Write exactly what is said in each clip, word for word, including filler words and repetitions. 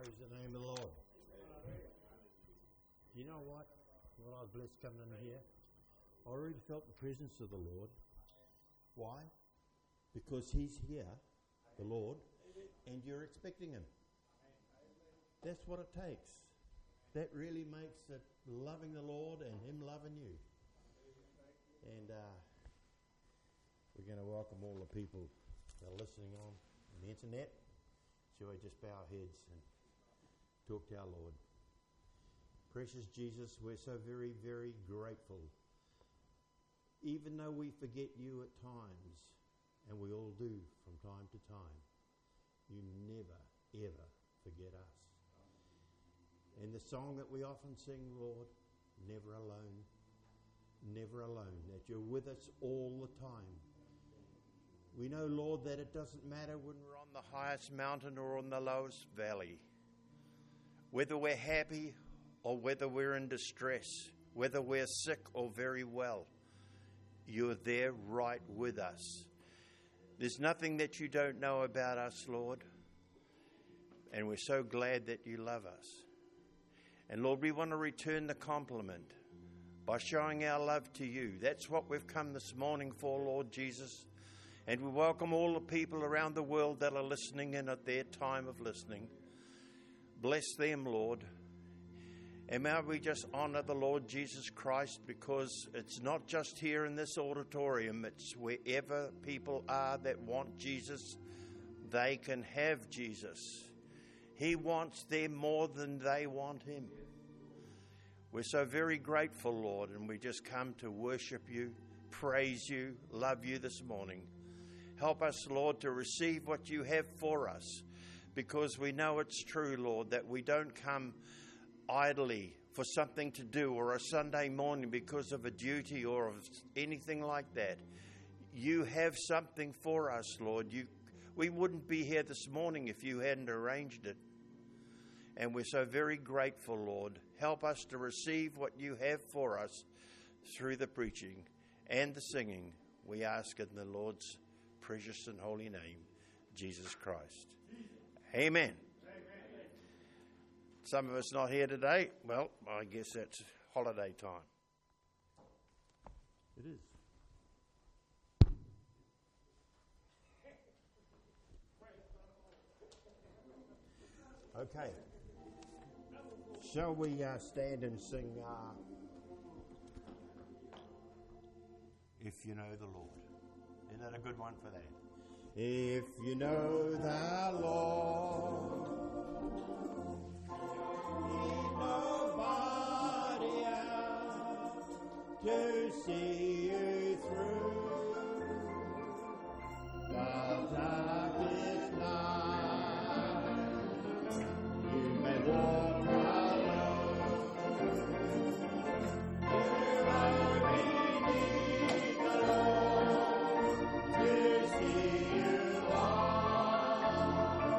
Praise the name of the Lord. You know what? What I was blessed coming in here. I already felt the presence of the Lord. Why? Because He's here, the Lord, and you're expecting Him. That's what it takes. That really makes it loving the Lord and Him loving you. And uh, we're going to welcome all the people that are listening on the internet. Shall we just bow our heads and talk to our Lord? Precious Jesus, we're so very, very grateful. Even though we forget you at times, and we all do from time to time, you never, ever forget us. And the song that we often sing, Lord, never alone, never alone, that you're with us all the time. We know, Lord, that it doesn't matter when we're on the highest mountain or on the lowest valley, whether we're happy or whether we're in distress, whether we're sick or very well, you're there right with us. There's nothing that you don't know about us, Lord, and we're so glad that you love us. And Lord, we want to return the compliment by showing our love to you. That's what we've come this morning for, Lord Jesus. And we welcome all the people around the world that are listening in at their time of listening. Bless them, Lord. And may we just honour the Lord Jesus Christ, because it's not just here in this auditorium, it's wherever people are that want Jesus, they can have Jesus. He wants them more than they want Him. We're so very grateful, Lord, and we just come to worship you, praise you, love you this morning. Help us, Lord, to receive what you have for us, because we know it's true, Lord, that we don't come idly for something to do or a Sunday morning because of a duty or of anything like that. You have something for us, Lord. You, we wouldn't be here this morning if you hadn't arranged it. And we're so very grateful, Lord. Help us to receive what you have for us through the preaching and the singing. We ask in the Lord's precious and holy name, Jesus Christ. Amen. Amen. Some of us not here today. Well, I guess that's holiday time. It is. Okay. Shall we uh, stand and sing uh, If You Know the Lord? Isn't that a good one for that? If you know the Lord, need nobody else to see you through the darkest night. You may walk alone, you only need the Lord to see you on.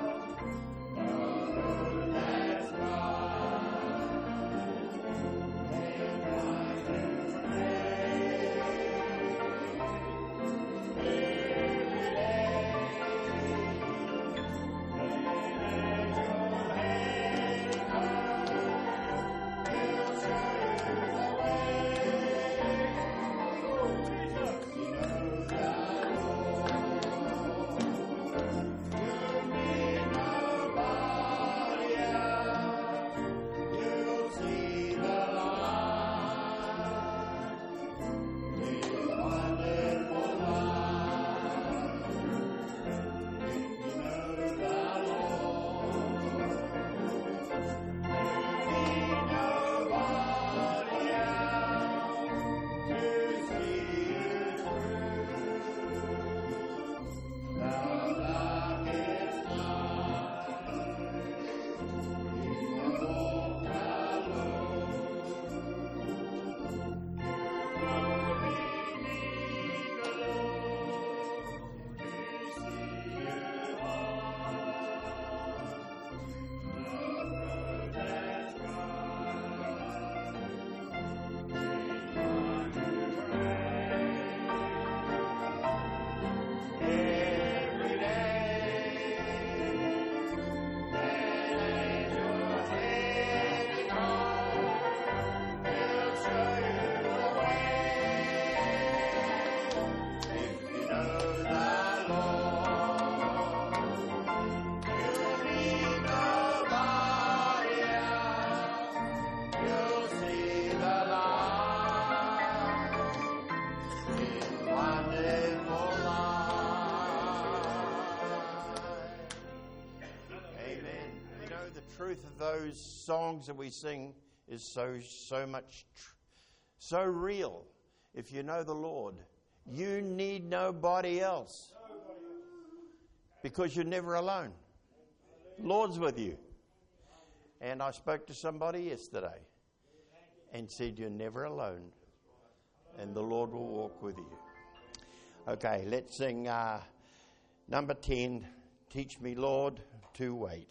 truth of those songs that we sing is so, so much, tr- so real. If you know the Lord, you need nobody else. Because you're never alone. Lord's with you. And I spoke to somebody yesterday and said, you're never alone. And the Lord will walk with you. Okay, let's sing uh, number ten, Teach Me, Lord, to Wait.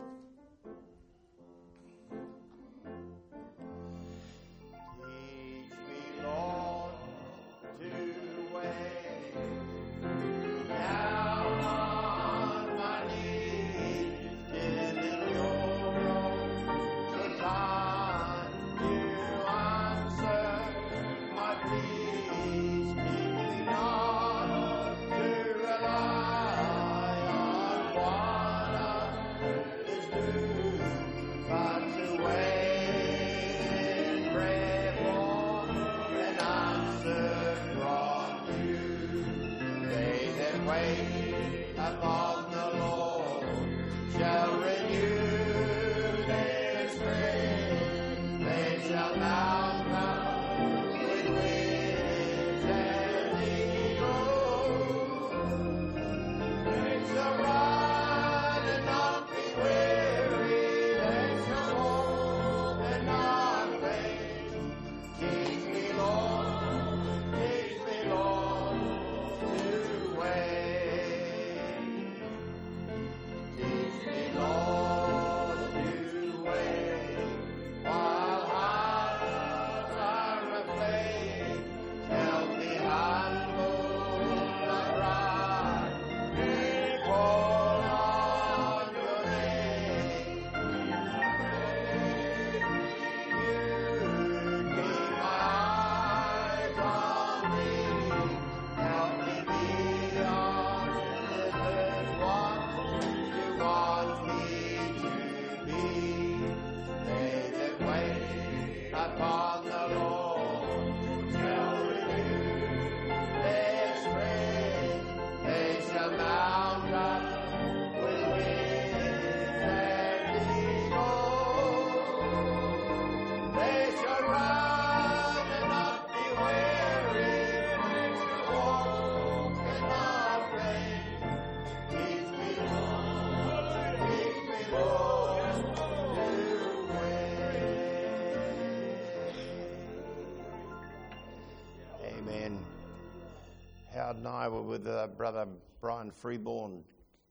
And I were with uh, Brother Brian Freeborn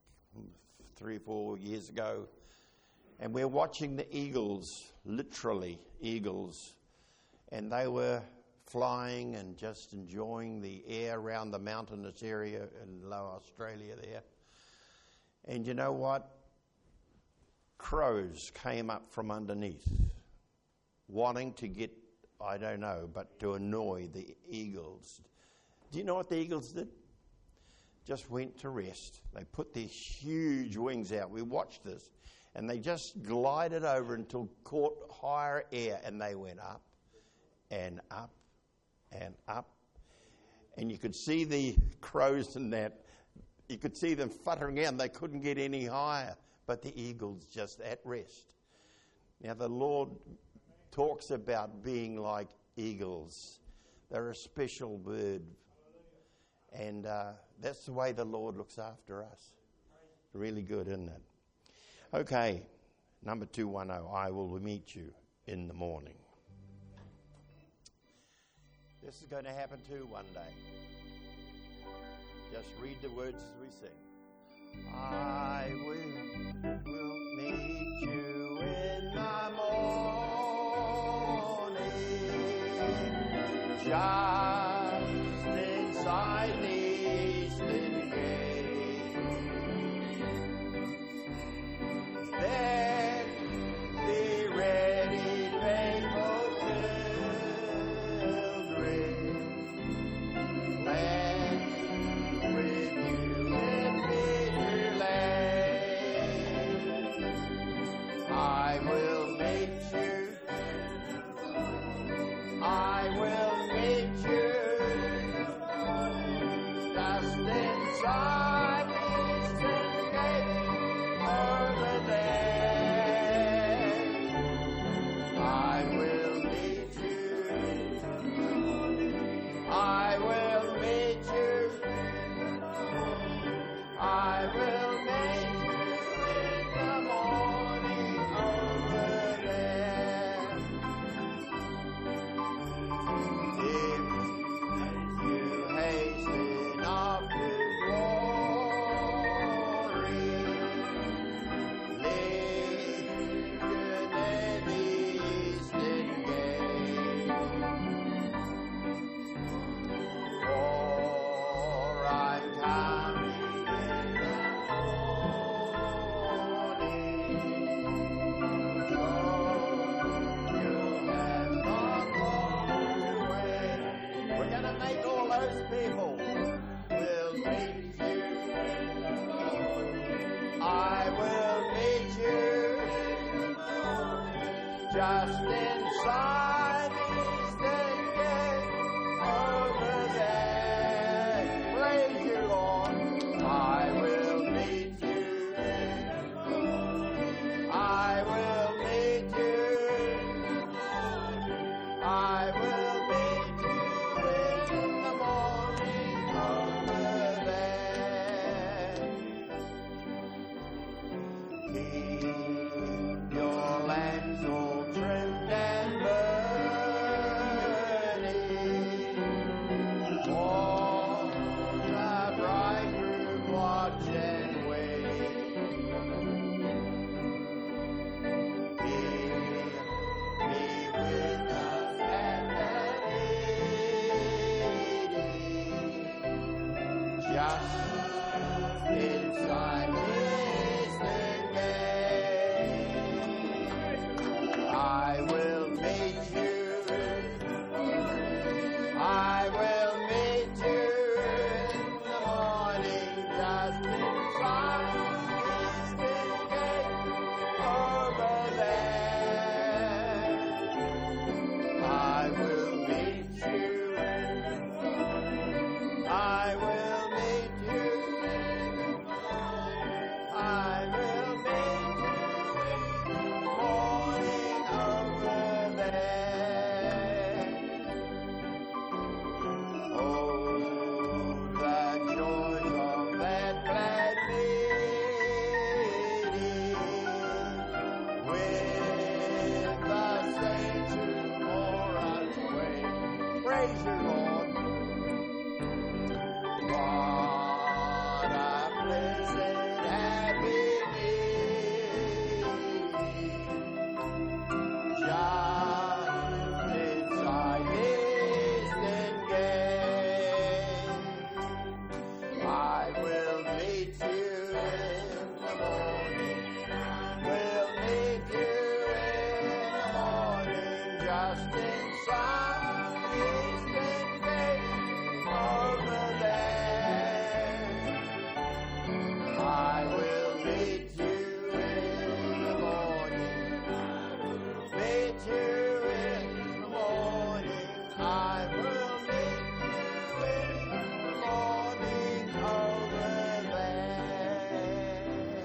three or four years ago, and we're watching the eagles, literally eagles, and they were flying and just enjoying the air around the mountainous area in Lower Australia there. And you know what? Crows came up from underneath, wanting to get, I don't know, but to annoy the eagles. Do you know what the eagles did? Just went to rest. They put their huge wings out. We watched this. And they just glided over until caught higher air. And they went up and up and up. And you could see the crows and that. You could see them fluttering out. They couldn't get any higher. But the eagles just at rest. Now the Lord talks about being like eagles. They're a special bird. And uh, that's the way the Lord looks after us. Really good, isn't it? Okay, number two ten, I will meet you in the morning. This is going to happen too one day. Just read the words as we sing. I will, will meet you in the morning. Just inside the eastern gate. Then be ready, faithful children. Land with you in bitter land. I will meet you. I will meet you. Just inside the eastern gate over there. just inside the eastern gate, over there. Praise you, Lord. I will meet you. I will meet you. I will meet you in the morning over there. Keep your lamps all trimmed and burning. For the bridegroom watch and wait. Hear me with us at that meeting, just inside Eastern Gate. I will meet you. I will meet you in the morning, just inside Eastern Gate, over there. I will meet you. I will meet you. I will meet you in the morning over there. Oh, the joys of that glad meeting with the saints who bore us wait. Praise you, Lord. What a blessed happy meeting, just inside Eastern Gate. I will meet you in the morning. Will meet you in the morning, just inside Eastern Gate, over there. I will meet you in the morning. Meet you in the morning. I will meet you in the morning over there.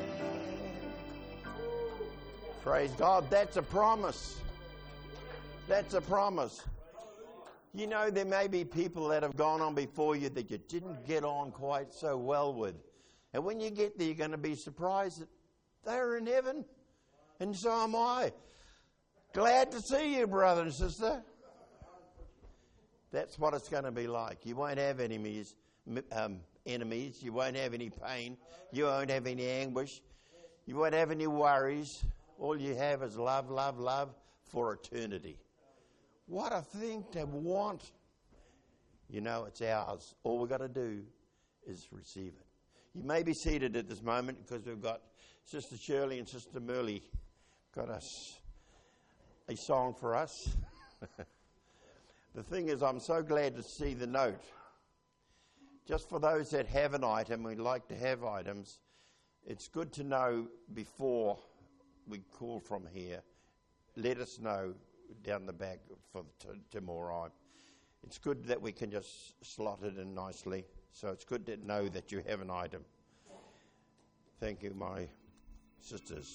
Praise God. That's a promise. That's a promise. You know, there may be people that have gone on before you that you didn't get on quite so well with. And when you get there, you're going to be surprised that they're in heaven. And so am I. Glad to see you, brother and sister. That's what it's going to be like. You won't have enemies, um, enemies. You won't have any pain. You won't have any anguish. You won't have any worries. All you have is love, love, love for eternity. What a thing to want. You know, it's ours. All we've got to do is receive it. You may be seated at this moment because we've got Sister Shirley and Sister Merle got us a song for us. The thing is, I'm so glad to see the note. Just for those that have an item, we'd like to have items, it's good to know before we call from here. Let us know down the back for t- tomorrow. It's good that we can just slot it in nicely. So it's good to know that you have an item. Thank you, my sisters.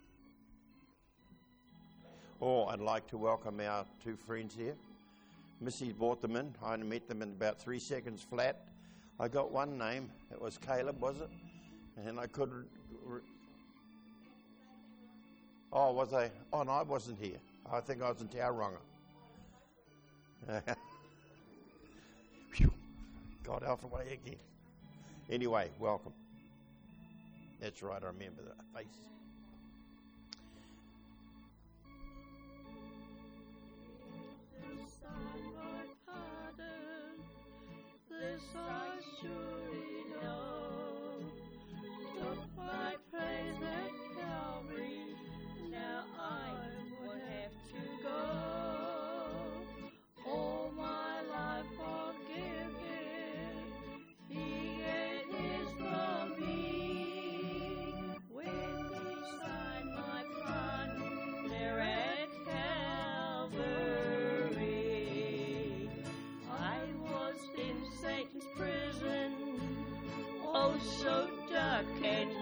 Oh, I'd like to welcome our two friends here. Missy brought them in. I met them in about three seconds flat. I got one name. It was Caleb, was it? And I could... Re- oh, was I? Oh, no, I wasn't here. I think I was in Tauranga. Phew. Got out the way again. Anyway, welcome. That's right, I remember the face. This I surely know. Took my praise at Calvary, now I would have to go. All my life forgiven, He gave His for me. When He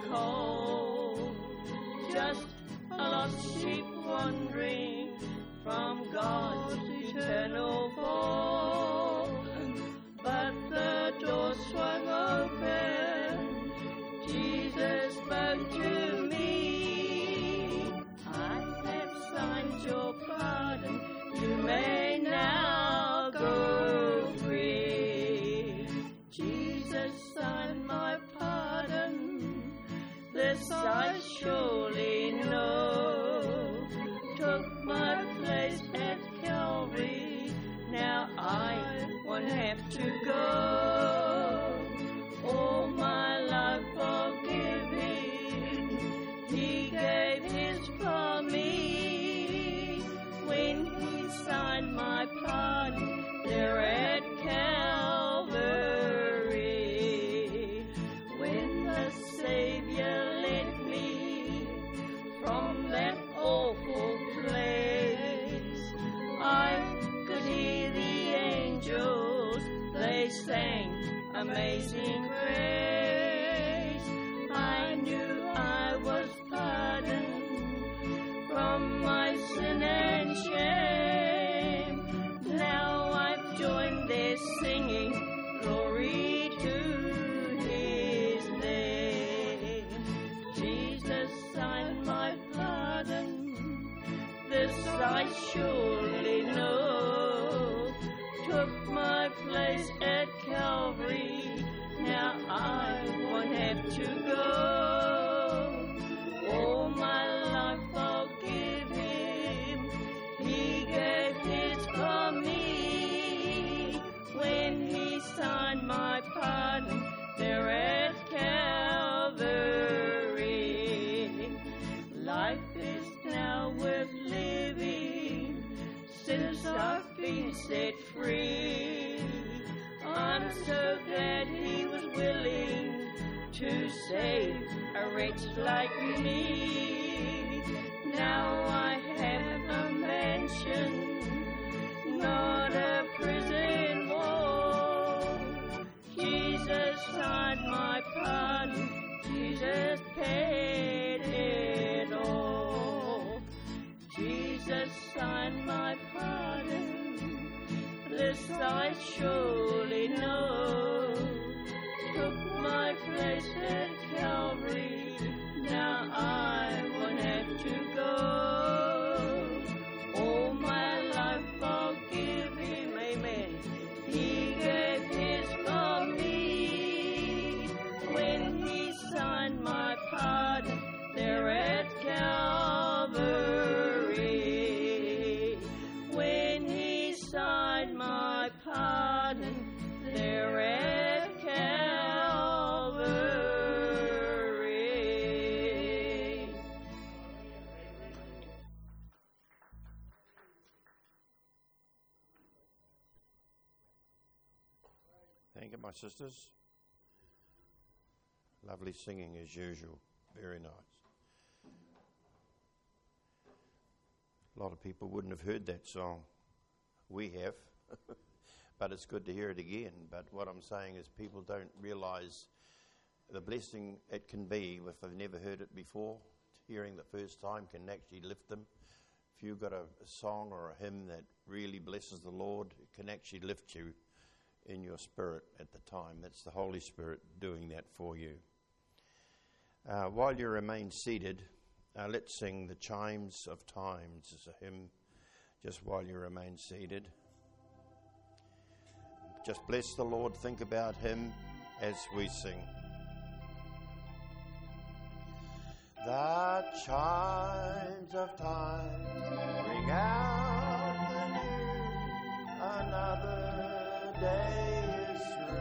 cold, just a lost sheep wandering from God's eternal fold. But the door swung open, Jesus spoke to me. I have signed your pardon, you may now go free. Jesus signed my pardon, this I surely know. Took my place at Calvary, now I won't have to go. All my life forgiving, he gave his for me. When he signed my pardon there at Calvary, when the Savior led me from that awful place, I could hear the angels, they sang Amazing Grace. I knew I was pardoned from my sin and shame. Now I've joined their singing, glory to his name. Jesus signed my pardon, this I surely know. Took my place at Calvary, now I won't have to go. All my life forgive him, he gave his for me. When he signed my pardon there at Calvary, life is now worth living since I've been set free. I'm so glad he was willing to save a wretch like me. Now I have a mansion, not a prison wall. Jesus signed my pardon, Jesus paid it all. Jesus signed my pardon, this I surely know. Took my place at Calvary, now I won't have to go. All my life forgive him, amen. He gave his for me. When he signed my pardon there at Calvary, when he signed my pardon there at Calvary. Thank you, my sisters. Lovely singing as usual. Very nice. A lot of people wouldn't have heard that song. We have. But it's good to hear it again. But what I'm saying is people don't realise the blessing it can be if they've never heard it before. Hearing the first time can actually lift them. If you've got a, a song or a hymn that really blesses the Lord, it can actually lift you in your spirit at the time. That's the Holy Spirit doing that for you. Uh, while you remain seated, uh, let's sing the Chimes of Times as a hymn, just while you remain seated. Just bless the Lord, think about him as we sing. The chimes of time ring out the news, another day is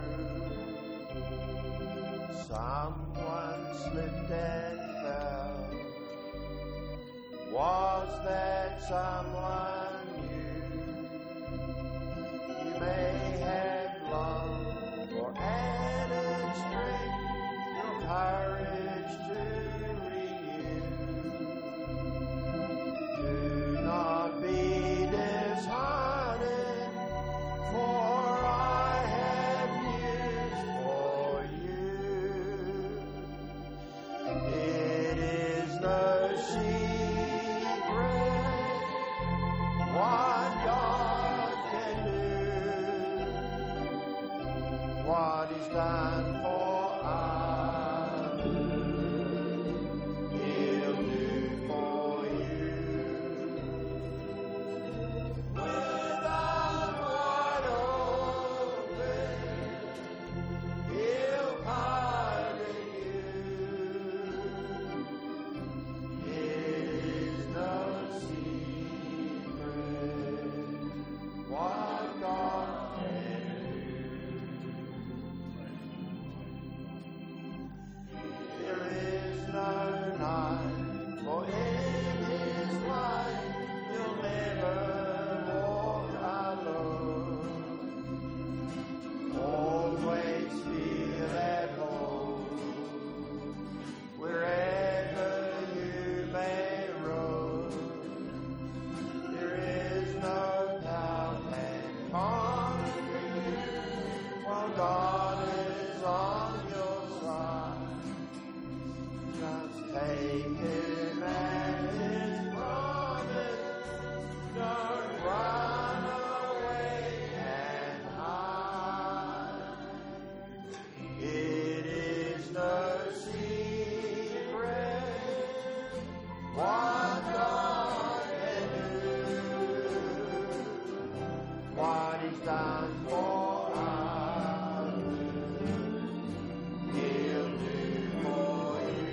through. Someone slipped and fell. Was that someone you? You may have longed for added strength, your courage to renew. Do not be disheartened, for I have news for you. him and his promise. Don't run away and hide. It is no secret what God can do, what He's done for us, He'll do for you.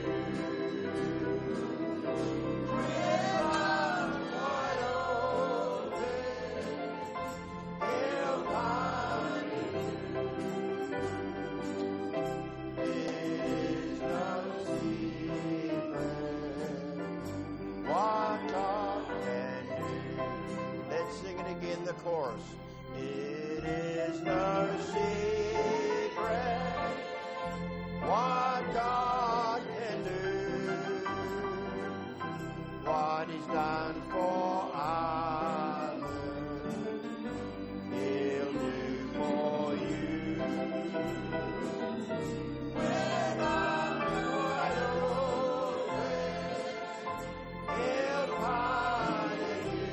Rivers wide open, He'll find you. It is no secret what God can do. Let's sing it again, the chorus. It is no secret what God can do, what He's done for others, He'll do for you. When I'm wide open, He'll pardon you.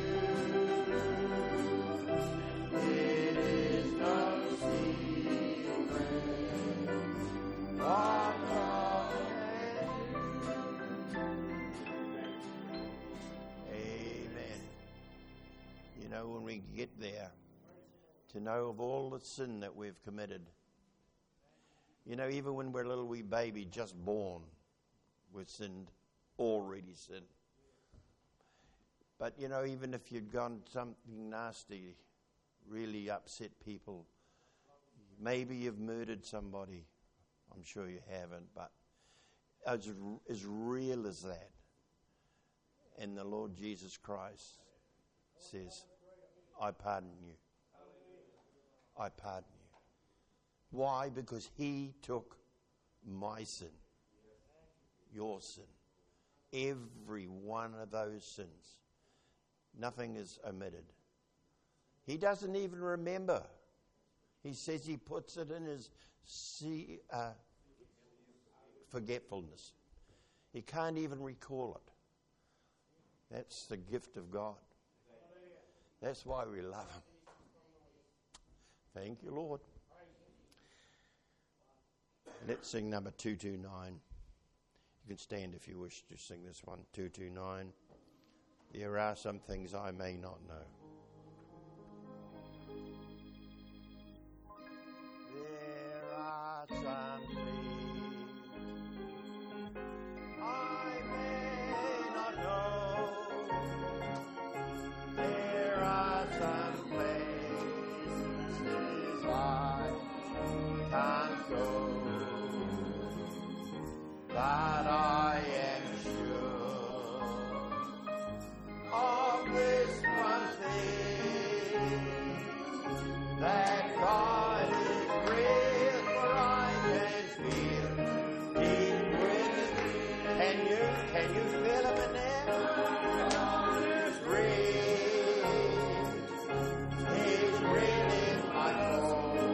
It is no secret what God can do. Amen. You know, when we get there, to know of all the sin that we've committed. You know, even when we're a little wee baby, just born, we've sinned, already sinned. But, you know, even if you'd gone something nasty, really upset people, maybe you've murdered somebody. I'm sure you haven't, but as, as real as that, and the Lord Jesus Christ says, I pardon you. I pardon you. Why? Because He took my sin, your sin, every one of those sins. Nothing is omitted. He doesn't even remember. He says He puts it in His see, uh, forgetfulness. He can't even recall it. That's the gift of God. That's why we love Him. Thank you, Lord. Let's sing number two two nine. You can stand if you wish to sing this one, two two nine. There are some things I may not know. There are some things I may not know. There are some places I can't go. But I am sure of this one thing, that God is real, for I can feel deep within. Can you, can you feel Him in there? God is real. He's real in my soul.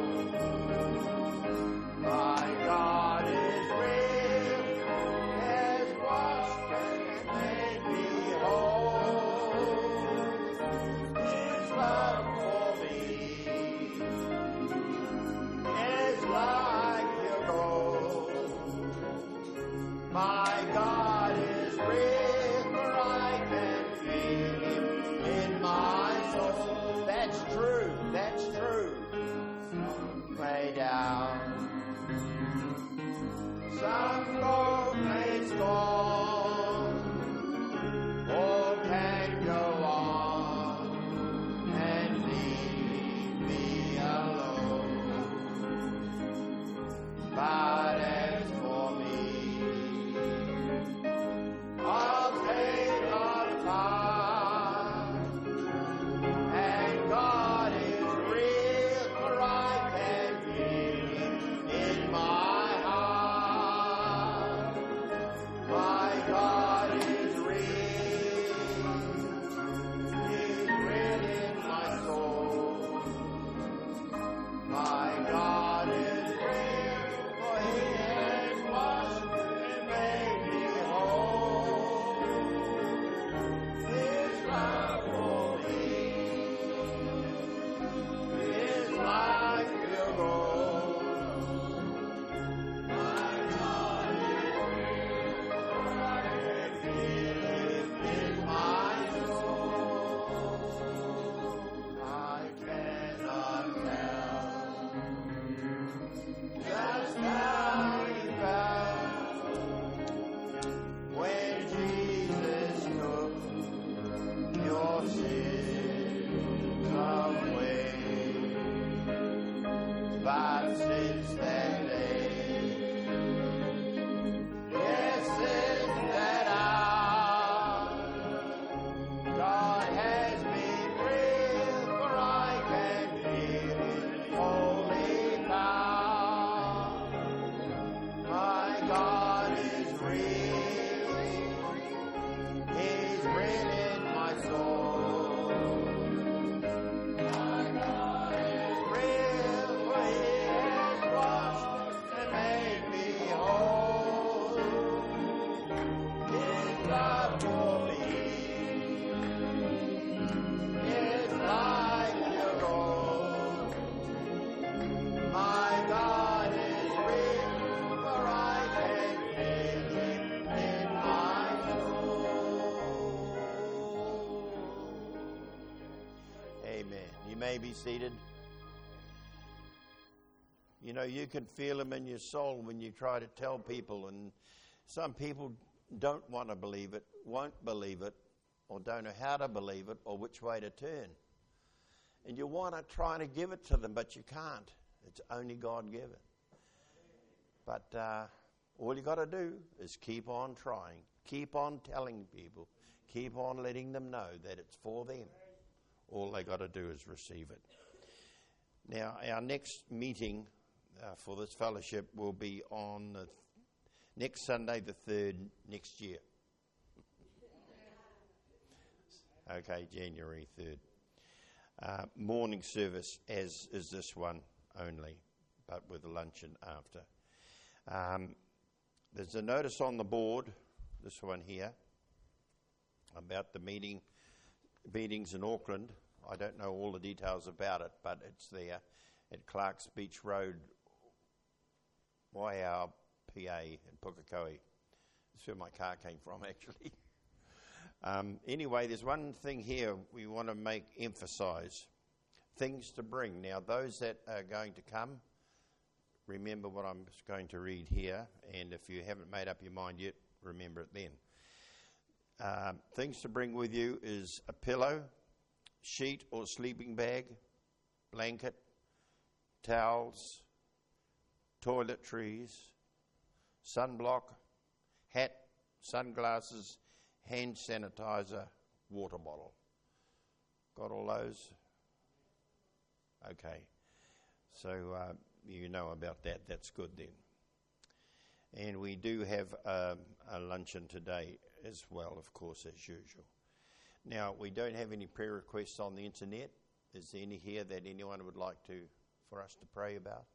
My God is real. Has washed and made me whole. His love for me is like your gold. My God is real, for I may be seated. You know, you can feel them in your soul when you try to tell people, and some people don't want to believe it, won't believe it, or don't know how to believe it, or which way to turn. And you want to try to give it to them, but you can't. It's only God given. But uh, all you got to do is keep on trying, keep on telling people, keep on letting them know that it's for them. All they got to do is receive it. Now, our next meeting uh, for this fellowship will be on the th- next Sunday, the third, next year. Okay, January third. Uh, morning service, as is this one only, but with a luncheon after. Um, there's a notice on the board, this one here, about the meeting meetings in Auckland. I don't know all the details about it, but it's there at Clark's Beach Road, Waiau, P A, in Pukekohe. That's where my car came from, actually. Um, anyway, there's one thing here we want to make emphasize. Things to bring. Now, those that are going to come, remember what I'm going to read here, and if you haven't made up your mind yet, remember it then. Um, things to bring with you is a pillow, sheet or sleeping bag, blanket, towels, toiletries, sunblock, hat, sunglasses, hand sanitizer, water bottle. Got all those? Okay. So uh, you know about that. That's good then. And we do have um, a luncheon today as well, of course, as usual. Now, we don't have any prayer requests on the internet. Is there any here that anyone would like to for us to pray about?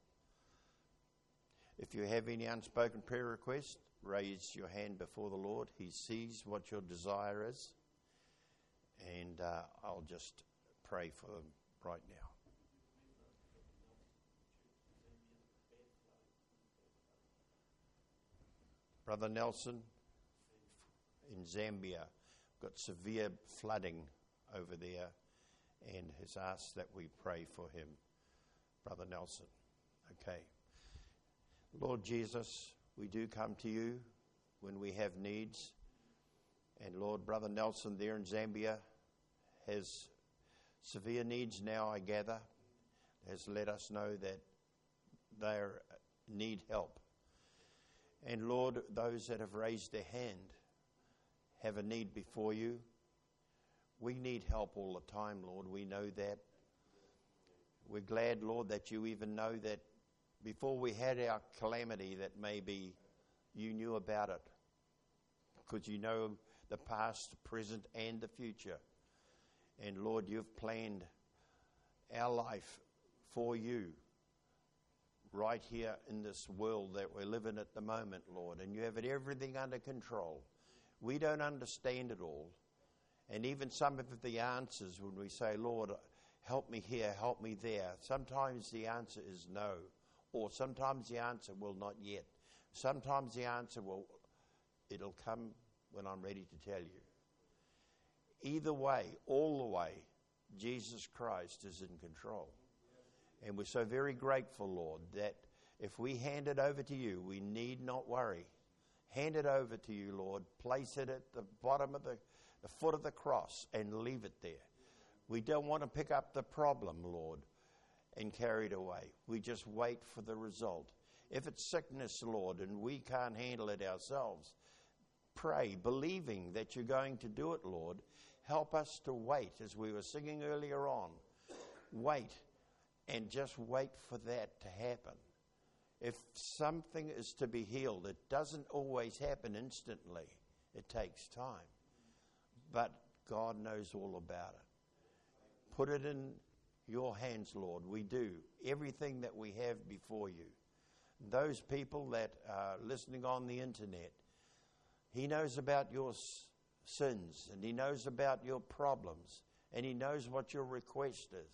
If you have any unspoken prayer requests, raise your hand before the Lord. He sees what your desire is. And uh, I'll just pray for them right now. Brother Nelson in Zambia got severe flooding over there and has asked that we pray for him. Brother Nelson. Okay. Lord Jesus, we do come to you when we have needs. And Lord, Brother Nelson there in Zambia has severe needs now, I gather, has let us know that they need help. And Lord, those that have raised their hand have a need before you. We need help all the time, Lord. We know that. We're glad, Lord, that you even know that before we had our calamity, that maybe you knew about it. Because you know the past, the present, and the future. And Lord, you've planned our life for you right here in this world that we're living at the moment, Lord. And you have it everything under control. We don't understand it all. And even some of the answers when we say, Lord, help me here, help me there. Sometimes the answer is no. Or sometimes the answer will not yet. Sometimes the answer will, it'll come when I'm ready to tell you. Either way, all the way, Jesus Christ is in control. And we're so very grateful, Lord, that if we hand it over to you, we need not worry. Hand it over to you, Lord. Place it at the bottom of the, the foot of the cross and leave it there. We don't want to pick up the problem, Lord, and carry it away. We just wait for the result. If it's sickness, Lord, and we can't handle it ourselves, pray, believing that you're going to do it, Lord. Help us to wait, as we were singing earlier on. Wait. And just wait for that to happen. If something is to be healed, it doesn't always happen instantly. It takes time. But God knows all about it. Put it in your hands, Lord. We do. Everything that we have before you. Those people that are listening on the internet, He knows about your sins, and He knows about your problems, and He knows what your request is.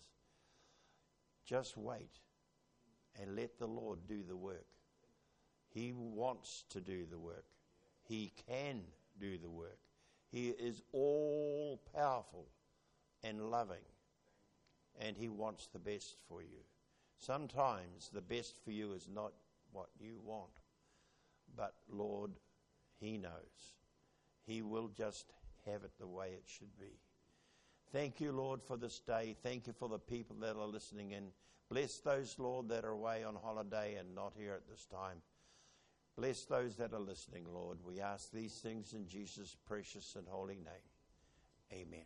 Just wait and let the Lord do the work. He wants to do the work. He can do the work. He is all powerful and loving and He wants the best for you. Sometimes the best for you is not what you want, but Lord, He knows. He will just have it the way it should be. Thank you, Lord, for this day. Thank you for the people that are listening in. Bless those, Lord, that are away on holiday and not here at this time. Bless those that are listening, Lord. We ask these things in Jesus' precious and holy name. Amen.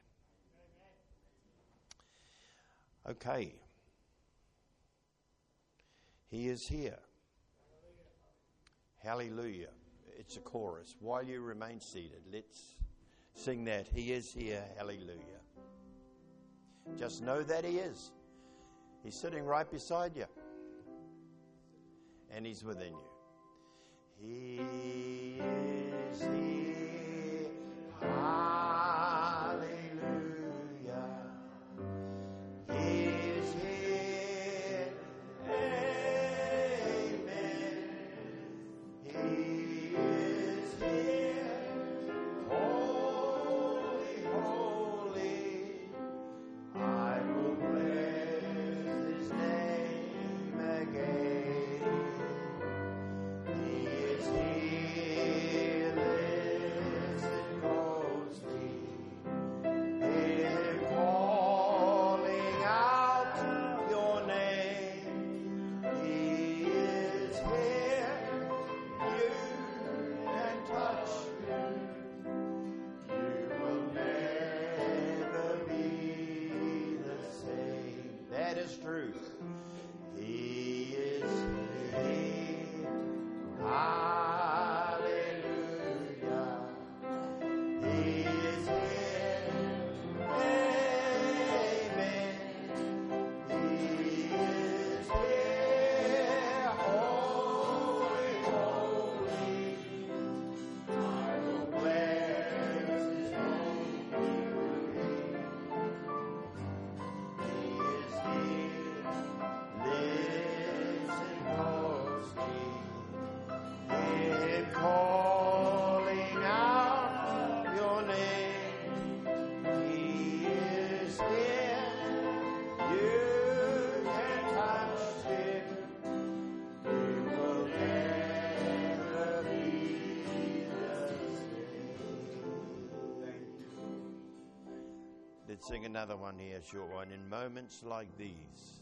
Okay. He is here. Hallelujah. It's a chorus. While you remain seated, let's sing that. He is here. Hallelujah. Just know that He is. He's sitting right beside you. And He's within you. He is here. Hallelujah. He is here. Amen. He is here. Holy, holy. I will bless His name again. He is here. Listen closely. Him calling out your name. He is here. You can touch Him. You will never be the same. That is true. He is here. Hallelujah. He is here. Amen. He is here. Holy, holy. I will bless His holy name. He is here. Listen closely. Him calling out your name. He is here. You can touch Him. You will never be the same. Let's sing another one here, a short one. In moments like these,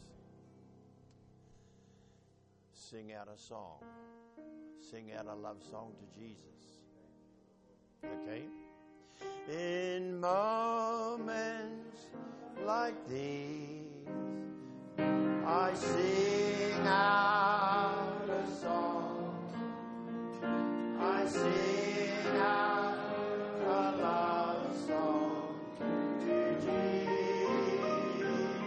sing out a song. Sing out a love song to Jesus. Okay? In moments like these, I sing out a song. I sing out a love song to Jesus.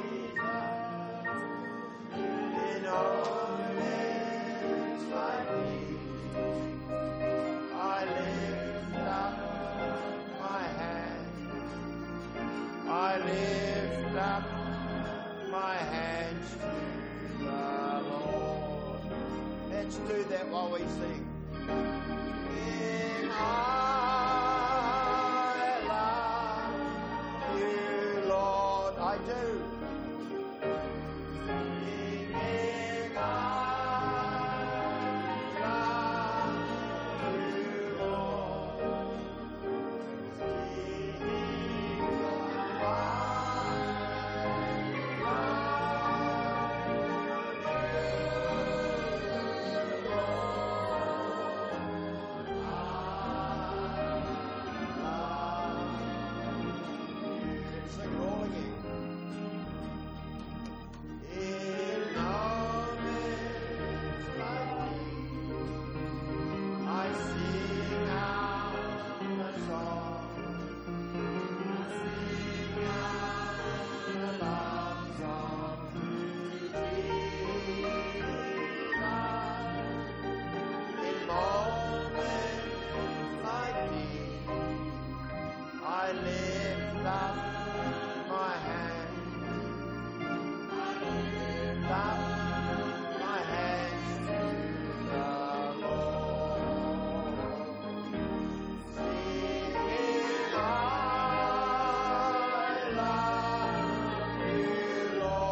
In moments like these, I lift up my hands. I lift up my hands to the Lord. Let's do that while we sing. In I love you, Lord. I do. In I love you, Lord. Sing I sing it all again. In moments like these, I sing out a song. I sing out a love song to Jesus. In moments like these, I lift up my hands. I lift up my hands to the Lord. Singing, I love you, Lord.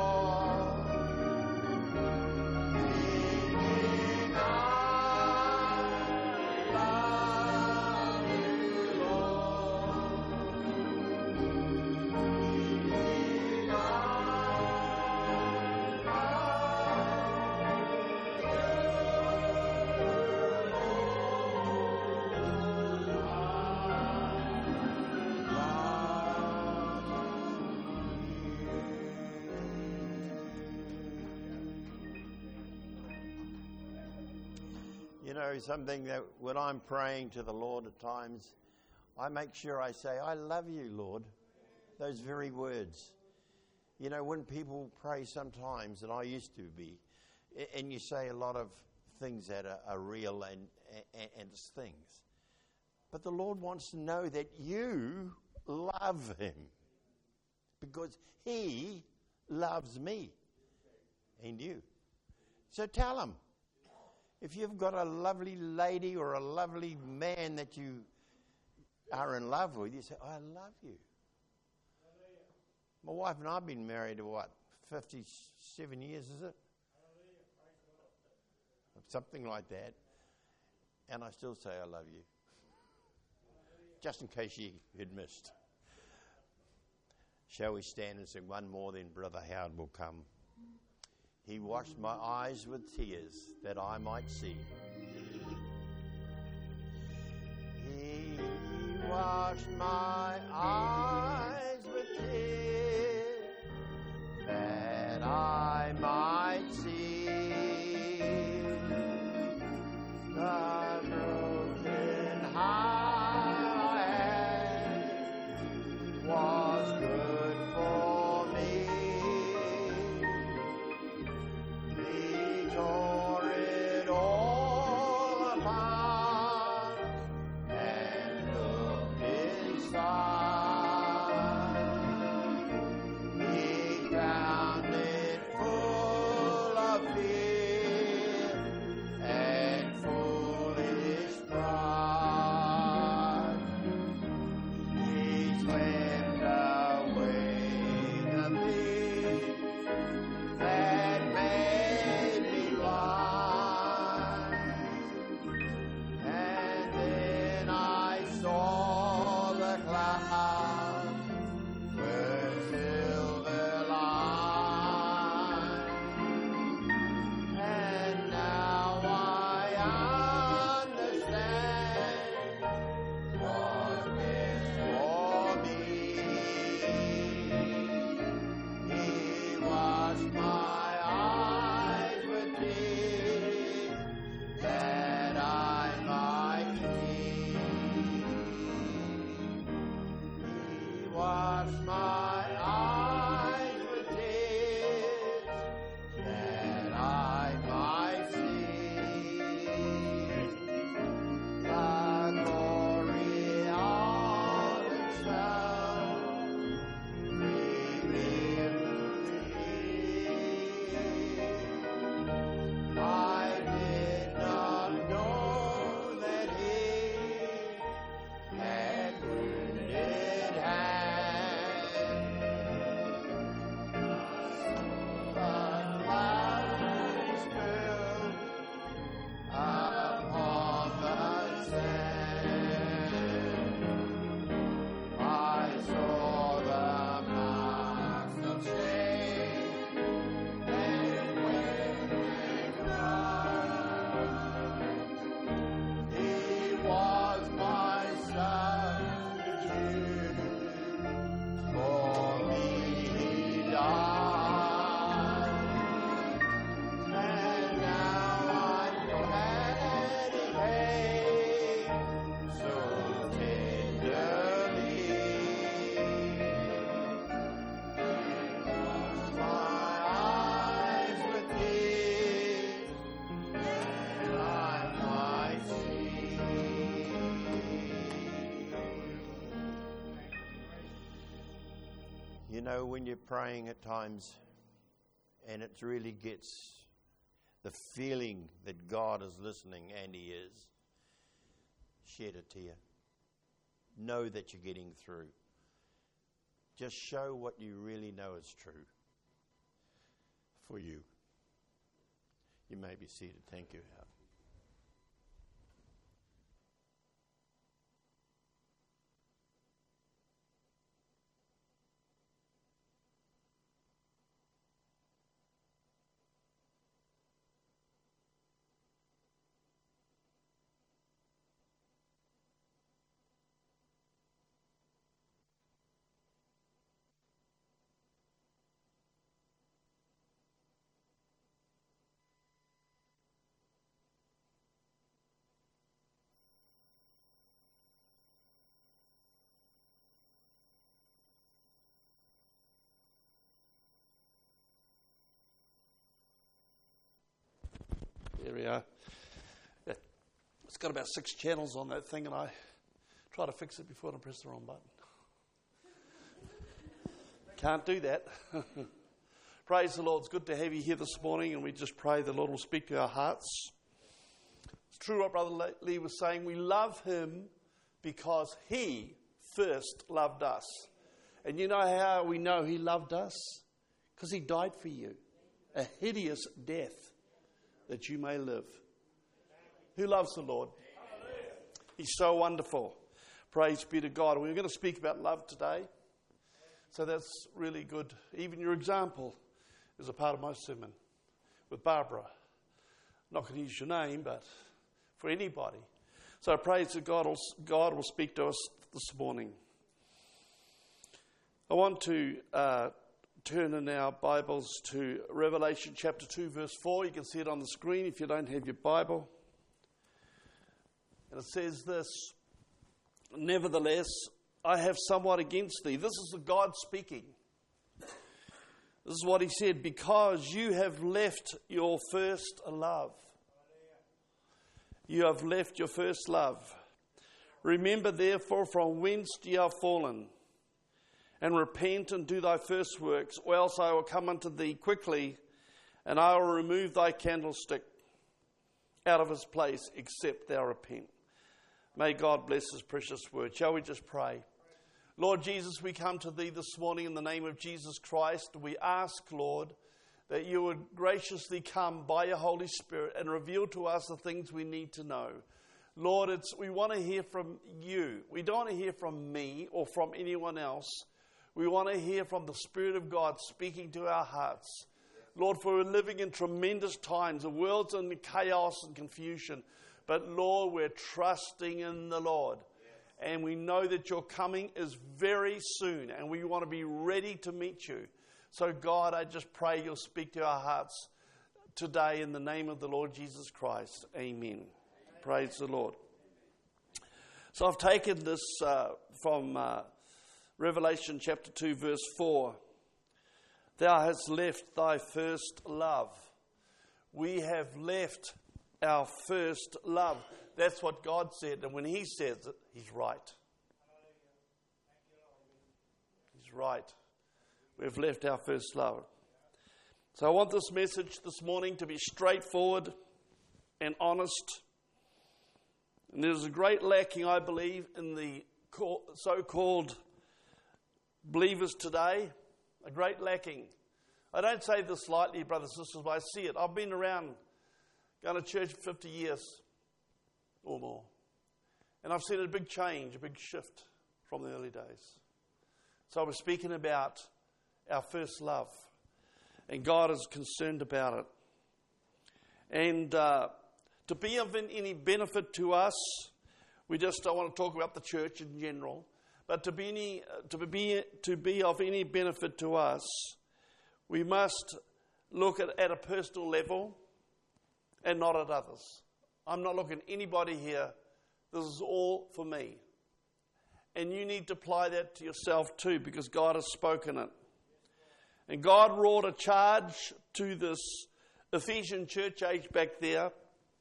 You know, something that when I'm praying to the Lord at times, I make sure I say, I love you, Lord. Those very words. You know, when people pray sometimes, and I used to be, and you say a lot of things that are, are real and, and, and it's things. But the Lord wants to know that you love him. Because he loves me and you. So tell him. If you've got a lovely lady or a lovely man that you are in love with, you say, I love you. My wife and I have been married to what, fifty-seven years, is it? Something like that. And I still say I love you. Just in case you had missed. Shall we stand and sing one more, then Brother Howard will come. He washed my eyes with tears that I might see. He washed my eyes with tears that I might see the broken heart was good for me. He tore it all apart and looked inside. He found it full of fear and foolish pride. He swept away the things that made me blind. And then I saw the clouds were silver lined. And now I understand what's best for me. He washed my eyes with tears that I might see. He washed my eyes with tears that I might see the glory of himself revealed to me. I did not know that he had wounded hands, but flowers fell upon the sand. I saw the marks of shame and wept and cried. He was my substitute. For me he died. And now I'm glad he came so tenderly. Washed my eyes with tears that I might see. You know, when you're praying at times and it really gets the feeling that God is listening, and he is, shed a tear. Know that you're getting through. Just show what you really know is true for you. You may be seated. Thank you, Howard. There we are. Yeah. It's got about six channels on that thing, and I try to fix it before I press the wrong button. Can't do that. Praise the Lord. It's good to have you here this morning, and we just pray the Lord will speak to our hearts. It's true what Brother Lee was saying. We love him because he first loved us. And you know how we know he loved us? Because he died for you. A hideous death that you may live. Who loves the Lord? He's so wonderful. Praise be to God. We're going to speak about love today. So that's really good. Even your example is a part of my sermon with Barbara. Not going to use your name, but for anybody. So praise that God will, God will speak to us this morning. I want to uh, turn in our Bibles to Revelation chapter two, verse four. You can see it on the screen if you don't have your Bible. And it says this, "Nevertheless, I have somewhat against thee." This is the God speaking. This is what he said, "because you have left your first love." You have left your first love. "Remember therefore from whence ye are fallen, and repent and do thy first works, or else I will come unto thee quickly, and I will remove thy candlestick out of his place, except thou repent." May God bless his precious word. Shall we just pray? Lord Jesus, we come to thee this morning in the name of Jesus Christ. We ask, Lord, that you would graciously come by your Holy Spirit and reveal to us the things we need to know. Lord, it's, we want to hear from you. We don't want to hear from me or from anyone else. We want to hear from the Spirit of God speaking to our hearts. Lord, for we're living in tremendous times. The world's in chaos and confusion. But Lord, we're trusting in the Lord. And we know that your coming is very soon. And we want to be ready to meet you. So God, I just pray you'll speak to our hearts today in the name of the Lord Jesus Christ. Amen. Amen. Praise the Lord. So I've taken this uh, from uh, Revelation chapter two, verse four. "Thou hast left thy first love." We have left our first love. That's what God said. And when he says it, he's right. He's right. We've left our first love. So I want this message this morning to be straightforward and honest. And there's a great lacking, I believe, in the so-called believers today. A great lacking. I don't say this lightly, brothers and sisters, but I see it. I've been around going to church for fifty years or more. And I've seen a big change, a big shift from the early days. So I was speaking about our first love. And God is concerned about it. And uh, to be of any benefit to us, we just don't want to talk about the church in general, but to be, any, to be, to be of any benefit to us, we must look at, at a personal level and not at others. I'm not looking at anybody here. This is all for me. And you need to apply that to yourself too, because God has spoken it. And God wrought a charge to this Ephesian church age back there.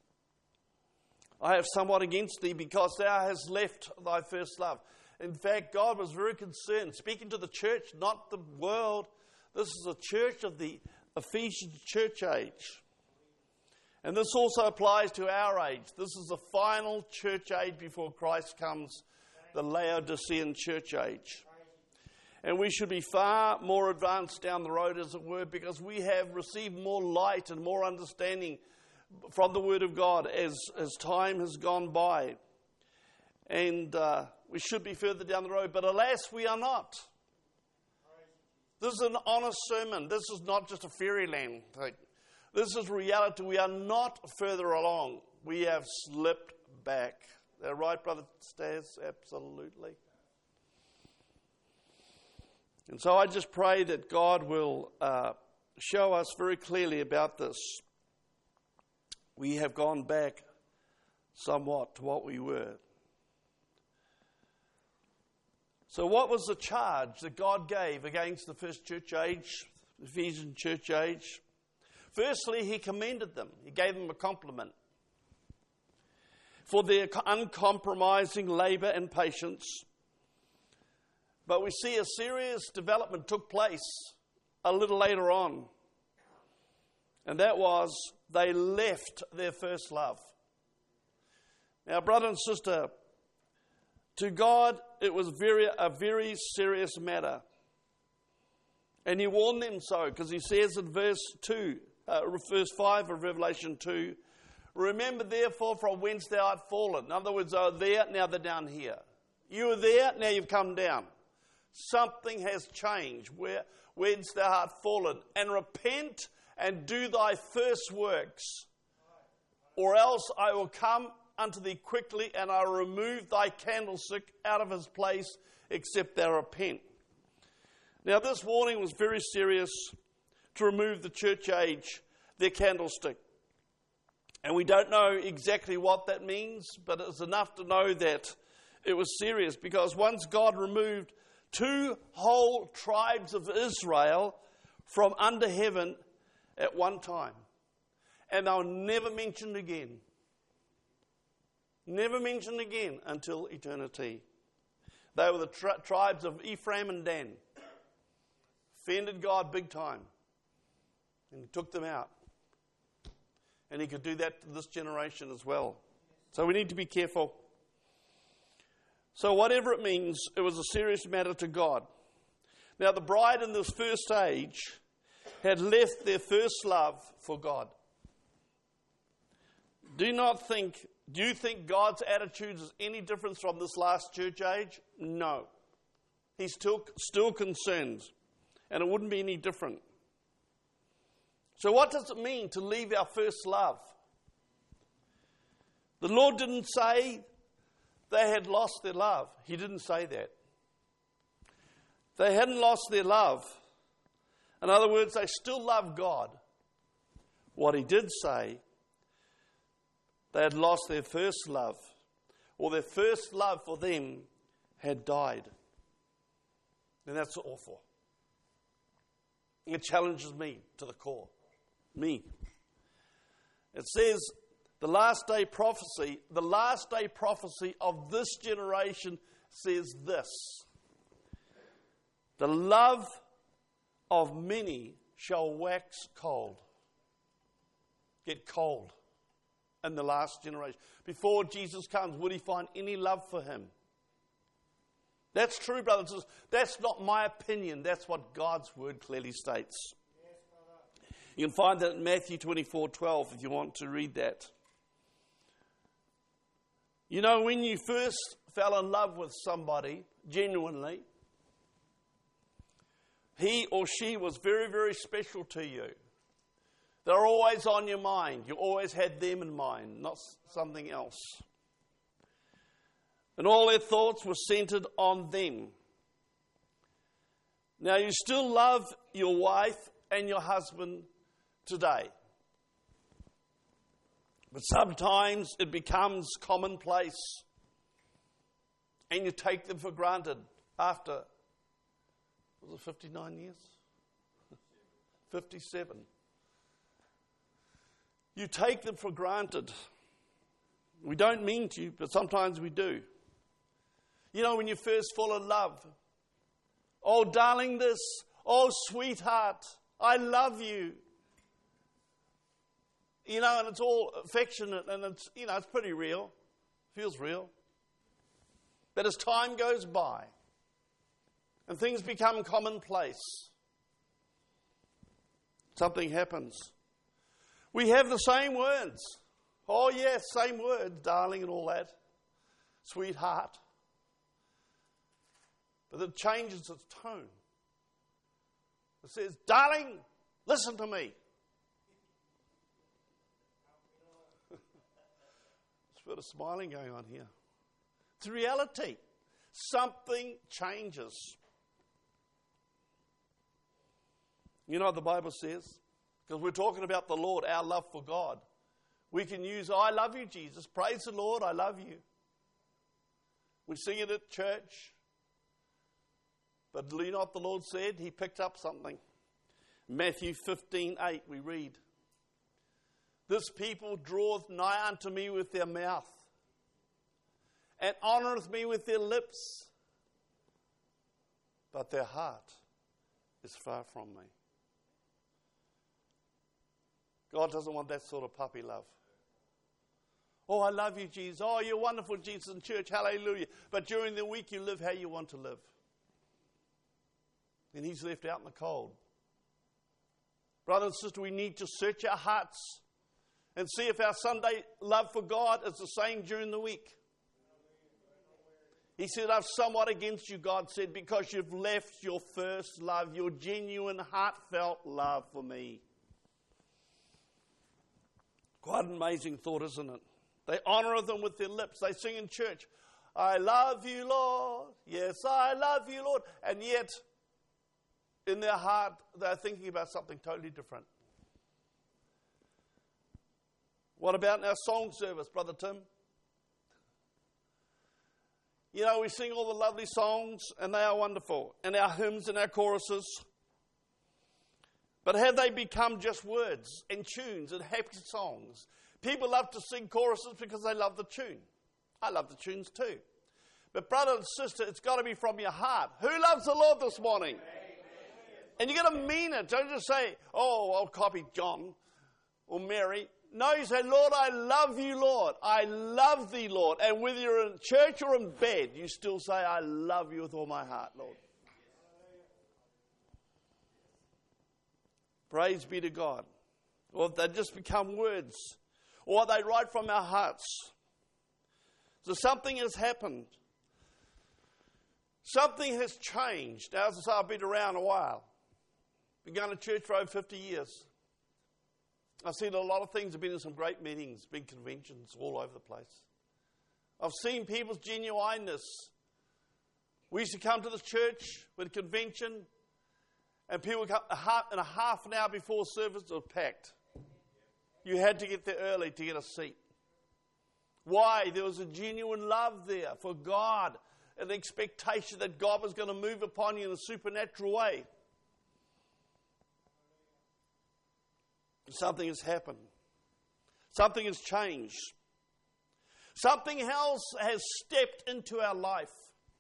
"I have somewhat against thee, because thou hast left thy first love." In fact, God was very concerned, speaking to the church, not the world. This is a church of the Ephesian church age. And this also applies to our age. This is the final church age before Christ comes, the Laodicean church age. And we should be far more advanced down the road, as it were, because we have received more light and more understanding from the Word of God as, as time has gone by. And uh, we should be further down the road, but alas, we are not. This is an honest sermon. This is not just a fairyland thing. This is reality. We are not further along. We have slipped back. Is that right, Brother Stas? Absolutely. And so I just pray that God will uh, show us very clearly about this. We have gone back somewhat to what we were. So what was the charge that God gave against the first church age, the Ephesian church age? Firstly, he commended them. He gave them a compliment for their uncompromising labour and patience. But we see a serious development took place a little later on. And that was, they left their first love. Now, brother and sister, to God, it was very a very serious matter. And he warned them so, because he says in verse two, uh, verse five of Revelation two, remember therefore from whence thou art fallen. In other words, they were there, now they're down here. You were there, now you've come down. Something has changed, where whence thou art fallen. And repent and do thy first works, or else I will come unto thee quickly, and I will remove thy candlestick out of his place, except thou repent. Now this warning was very serious, to remove the church age, their candlestick. And we don't know exactly what that means, but it's enough to know that it was serious, because once God removed two whole tribes of Israel from under heaven at one time, and they were never mentioned again. Never mentioned again until eternity. They were the tri- tribes of Ephraim and Dan. Offended God big time. And he took them out. And he could do that to this generation as well. So we need to be careful. So whatever it means, it was a serious matter to God. Now the bride in this first age had left their first love for God. Do not think, do you think God's attitude is any different from this last church age? No. He's still, still concerned. And it wouldn't be any different. So what does it mean to leave our first love? The Lord didn't say they had lost their love. He didn't say that. They hadn't lost their love. In other words, they still love God. What he did say, they had lost their first love, or their first love for them had died. And that's awful. It challenges me to the core. Me. It says, the last day prophecy, the last day prophecy of this generation says this: the love of many shall wax cold. Get cold in the last generation. Before Jesus comes, would he find any love for him? That's true, brothers and sisters. That's not my opinion. That's what God's word clearly states. You can find that in Matthew twenty-four twelve if you want to read that. You know, when you first fell in love with somebody, genuinely, he or she was very, very special to you. They're always on your mind. You always had them in mind, not something else. And all their thoughts were centered on them. Now, you still love your wife and your husband today. But sometimes it becomes commonplace. And you take them for granted after, was it fifty-nine years? fifty-seven. You take them for granted. We don't mean to, but sometimes we do. You know, when you first fall in love, oh, darling, this, oh, sweetheart, I love you. You know, and it's all affectionate, and it's, you know, it's pretty real. Feels real. But as time goes by, and things become commonplace, something happens. We have the same words. Oh, yes, same words, darling and all that. Sweetheart. But it changes its tone. It says, darling, listen to me. There's a bit of smiling going on here. It's a reality. Something changes. You know what the Bible says? Because we're talking about the Lord, our love for God. We can use, I love you, Jesus. Praise the Lord, I love you. We sing it at church. But do you know what the Lord said? He picked up something. Matthew fifteen eight, we read. This people draweth nigh unto me with their mouth, and honoureth me with their lips, but their heart is far from me. God doesn't want that sort of puppy love. Oh, I love you, Jesus. Oh, you're wonderful, Jesus, in church. Hallelujah. But during the week, you live how you want to live. And he's left out in the cold. Brother and sister, we need to search our hearts and see if our Sunday love for God is the same during the week. He said, I've somewhat against you, God said, because you've left your first love, your genuine, heartfelt love for me. Quite an amazing thought, isn't it? They honour them with their lips. They sing in church, I love you, Lord. Yes, I love you, Lord. And yet, in their heart, they're thinking about something totally different. What about in our song service, Brother Tim? You know, we sing all the lovely songs, and they are wonderful, and our hymns and our choruses. But have they become just words and tunes and happy songs? People love to sing choruses because they love the tune. I love the tunes too. But brother and sister, it's got to be from your heart. Who loves the Lord this morning? And you've got to mean it. Don't just say, oh, I'll copy John or Mary. No, you say, Lord, I love you, Lord. I love thee, Lord. And whether you're in church or in bed, you still say, I love you with all my heart, Lord. Praise be to God. Or if they just become words, or they write from our hearts. So something has happened. Something has changed. Now, as I say, I've been around a while. Been going to church for over fifty years. I've seen a lot of things. I've been in some great meetings, big conventions all over the place. I've seen people's genuineness. We used to come to the church with a convention, and people would come a half, and a half an hour before service was packed. You had to get there early to get a seat. Why? There was a genuine love there for God, an expectation that God was going to move upon you in a supernatural way. Something has happened. Something has changed. Something else has stepped into our life.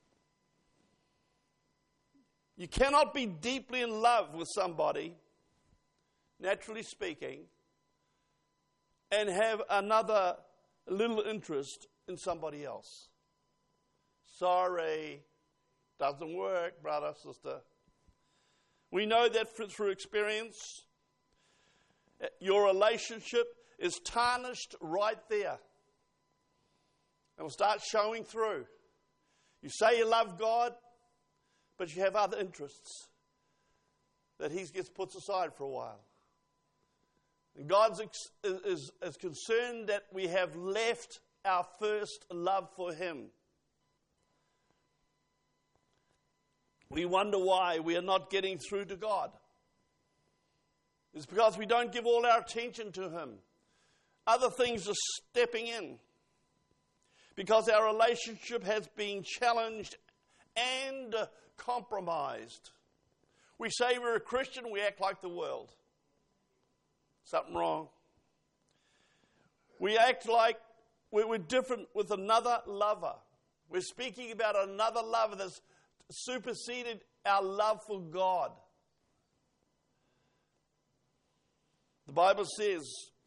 You cannot be deeply in love with somebody, naturally speaking, and have another little interest in somebody else. Sorry, doesn't work, brother, sister. We know that through experience. Your relationship is tarnished right there. And will start showing through. You say you love God, but you have other interests that he gets put aside for a while. And God is, is, is concerned that we have left our first love for him. We wonder why we are not getting through to God. It's because we don't give all our attention to him. Other things are stepping in. Because our relationship has been challenged and compromised. We say we're a Christian, we act like the world. Something wrong. We act like we're different with another lover. We're speaking about another lover that's superseded our love for God. The Bible says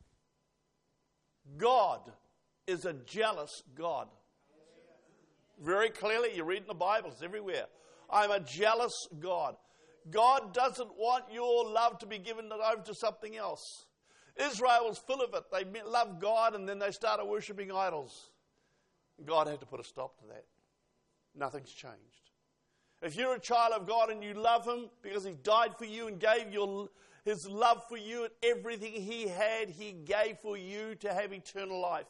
God is a jealous God. Very clearly, you read in the Bible, it's everywhere. I'm a jealous God. God doesn't want your love to be given over to something else. Israel was full of it. They loved God and then they started worshipping idols. God had to put a stop to that. Nothing's changed. If you're a child of God and you love him because he died for you and gave your, his love for you and everything he had, he gave for you to have eternal life.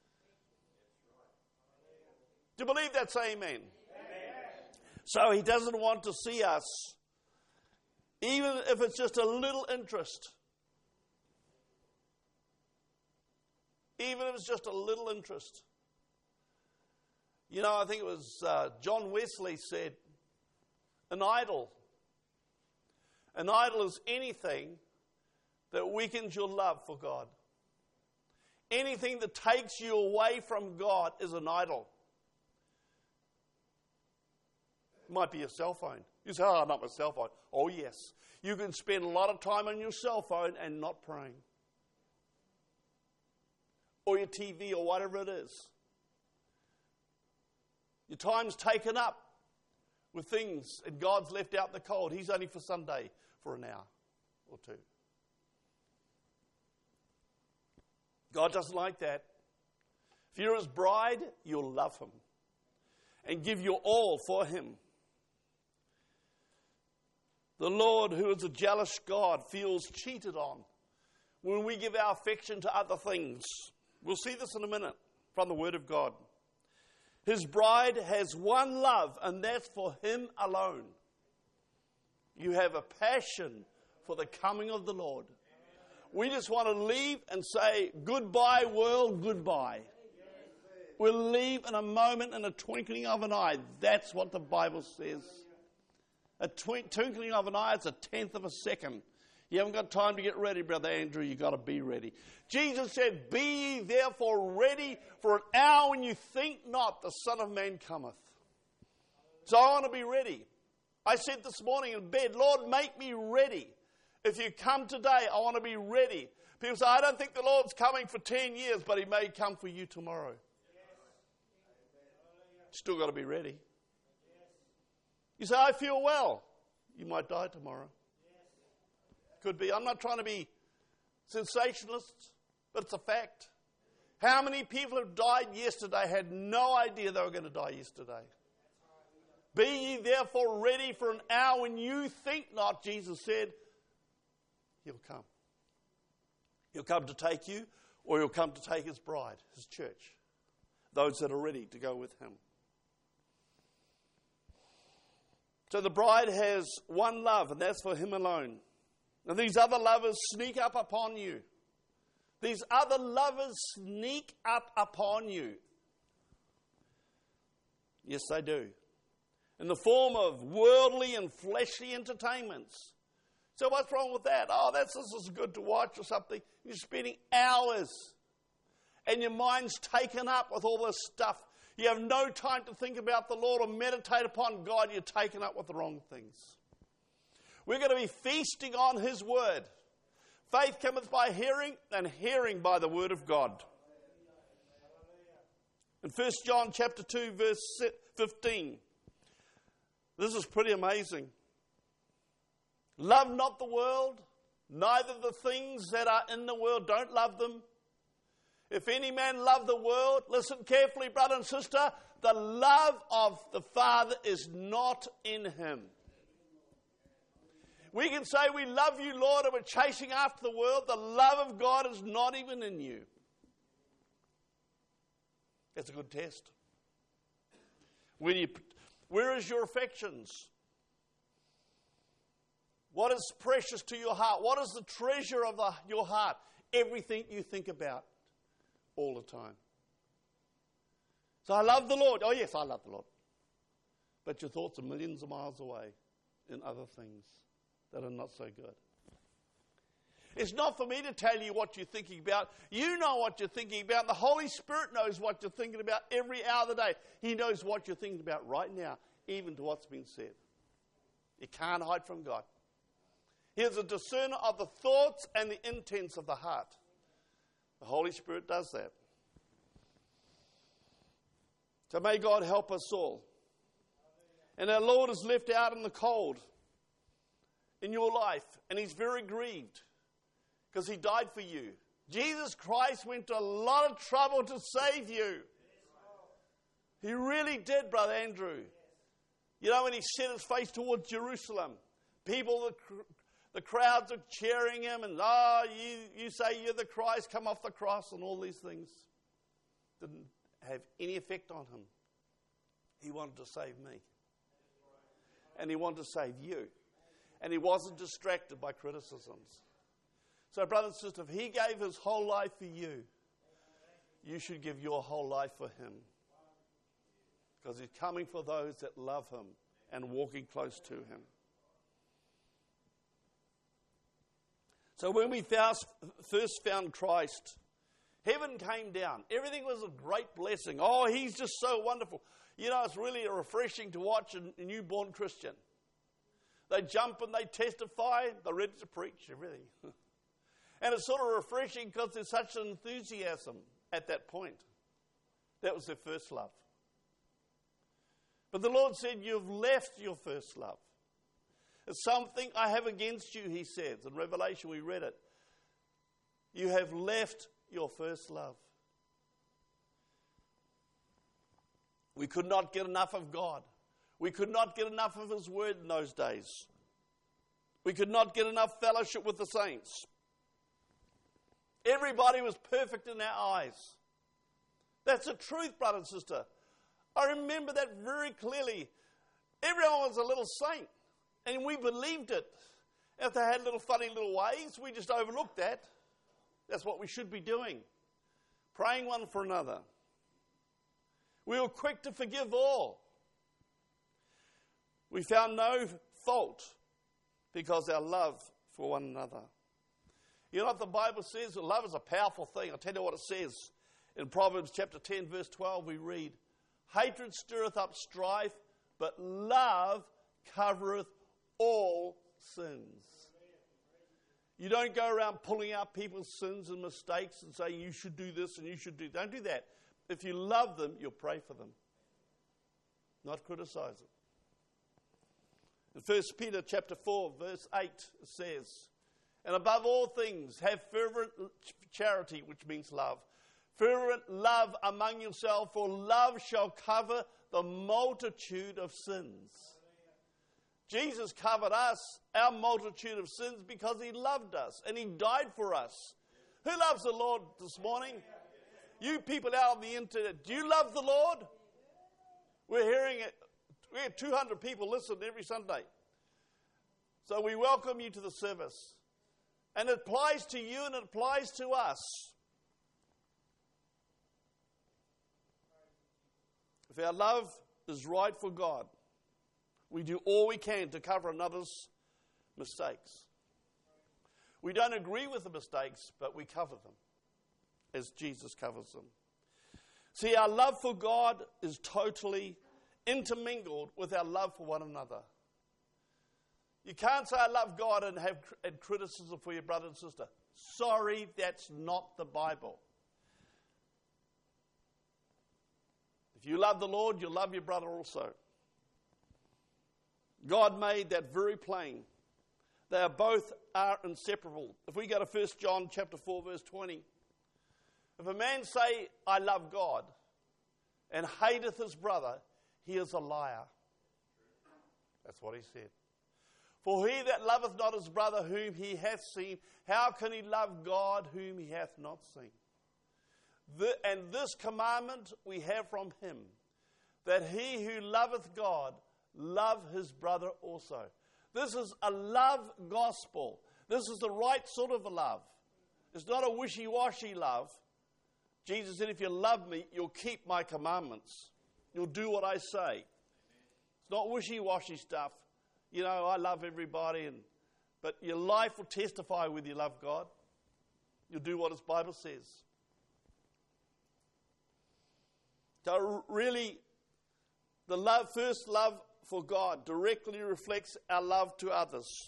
Do you believe that? Say amen. Amen. So he doesn't want to see us, even if it's just a little interest. Even if it's just a little interest. You know, I think it was uh, John Wesley said, an idol. An idol is anything that weakens your love for God. anything that takes you away from God is an idol. It might be your cell phone. You say, oh, not my cell phone. Oh, yes. You can spend a lot of time on your cell phone and not praying. Or your T V or whatever it is. Your time's taken up with things and God's left out in the cold. He's only for Sunday for an hour or two. God doesn't like that. If you're his bride, you'll love him and give your all for him. The Lord, who is a jealous God, feels cheated on when we give our affection to other things. We'll see this in a minute from the Word of God. His bride has one love, and that's for him alone. You have a passion for the coming of the Lord. We just want to leave and say, goodbye, world, goodbye. We'll leave in a moment, in a twinkling of an eye. That's what the Bible says. A twink- twinkling of an eye is a tenth of a second. You haven't got time to get ready, Brother Andrew. You've got to be ready. Jesus said, be ye therefore ready, for an hour when you think not, the Son of Man cometh. So I want to be ready. I said this morning in bed, Lord, make me ready. If you come today, I want to be ready. People say, I don't think the Lord's coming for ten years, but he may come for you tomorrow. Still got to be ready. You say, I feel well. You might die tomorrow. Could be. I'm not trying to be sensationalist, but it's a fact. How many people have died yesterday had no idea they were going to die yesterday? Be ye therefore ready for an hour when you think not, Jesus said, he'll come. He'll come to take you, or he'll come to take his bride, his church, those that are ready to go with him. So the bride has one love, and that's for him alone. And these other lovers sneak up upon you. These other lovers sneak up upon you. Yes, they do. In the form of worldly and fleshly entertainments. So what's wrong with that? Oh, that's this is good to watch or something. You're spending hours. And your mind's taken up with all this stuff. You have no time to think about the Lord or meditate upon God. You're taken up with the wrong things. We're going to be feasting on his word. Faith cometh by hearing, and hearing by the word of God. In First John chapter two, verse fifteen, this is pretty amazing. Love not the world, neither the things that are in the world. Don't love them. If any man love the world, listen carefully, brother and sister, the love of the Father is not in him. We can say we love you, Lord, and we're chasing after the world. The love of God is not even in you. That's a good test. When you, where is your affections? What is precious to your heart? What is the treasure of the, your heart? Everything you think about all the time. So I love the Lord. Oh, yes, I love the Lord. But your thoughts are millions of miles away in other things that are not so good. It's not for me to tell you what you're thinking about. You know what you're thinking about. The Holy Spirit knows what you're thinking about every hour of the day. He knows what you're thinking about right now, even to what's been said. You can't hide from God. He is a discerner of the thoughts and the intents of the heart. The Holy Spirit does that. So may God help us all. And our Lord is left out in the cold in your life, and he's very grieved because he died for you. Jesus Christ went to a lot of trouble to save you. He really did, Brother Andrew. You know, when he set his face towards Jerusalem, people, the, the crowds are cheering him, and, oh, you, you say you're the Christ, come off the cross, and all these things. Didn't have any effect on him. He wanted to save me. And he wanted to save you. And he wasn't distracted by criticisms. So, brother and sister, if he gave his whole life for you, you should give your whole life for him. Because he's coming for those that love him and walking close to him. So when we first found Christ, Heaven came down. Everything was a great blessing. Oh, he's just so wonderful. You know, it's really refreshing to watch a, a newborn Christian. They jump and they testify. They're ready to preach everything. And it's sort of refreshing because there's such an enthusiasm at that point. That was their first love. But the Lord said, you've left your first love. It's something I have against you, he says. In Revelation we read it. You have left your first love. We could not get enough of God. We could not get enough of his word in those days. We could not get enough fellowship with the saints. Everybody was perfect in our eyes. That's the truth, brother and sister. I remember that very clearly. Everyone was a little saint, and we believed it. If they had little funny little ways, we just overlooked that. That's what we should be doing. Praying one for another. We were quick to forgive all. We found no fault because our love for one another. You know what the Bible says? Love is a powerful thing. I'll tell you what it says. In Proverbs chapter ten, verse twelve, we read, hatred stirreth up strife, but love covereth all sins. You don't go around pulling out people's sins and mistakes and saying you should do this and you should do. Don't do that. If you love them, you'll pray for them, not criticize them. In First Peter chapter four, verse eight, it says, and above all things, have fervent charity, which means love. Fervent love among yourselves, for love shall cover the multitude of sins. Jesus covered us, our multitude of sins, because he loved us and he died for us. Who loves the Lord this morning? You people out on the internet, do you love the Lord? We're hearing it. We have two hundred people listen every Sunday. So we welcome you to the service. And it applies to you and it applies to us. If our love is right for God, we do all we can to cover another's mistakes. We don't agree with the mistakes, but we cover them as Jesus covers them. See, our love for God is totally intermingled with our love for one another. You can't say I love God and have and criticism for your brother and sister. Sorry, that's not the Bible. If you love the Lord, you'll love your brother also. God made that very plain. They are both are inseparable. If we go to First John chapter four, verse twenty, if a man say, I love God, and hateth his brother, he is a liar. That's what he said. For he that loveth not his brother whom he hath seen, how can he love God whom he hath not seen? The, and this commandment we have from him, that he who loveth God, love his brother also. This is a love gospel. This is the right sort of a love. It's not a wishy-washy love. Jesus said, if you love me, you'll keep my commandments. You'll do what I say. It's not wishy-washy stuff. You know, I love everybody, and but your life will testify whether you love God. You'll do what his Bible says. So really, the love, first love for God directly reflects our love to others.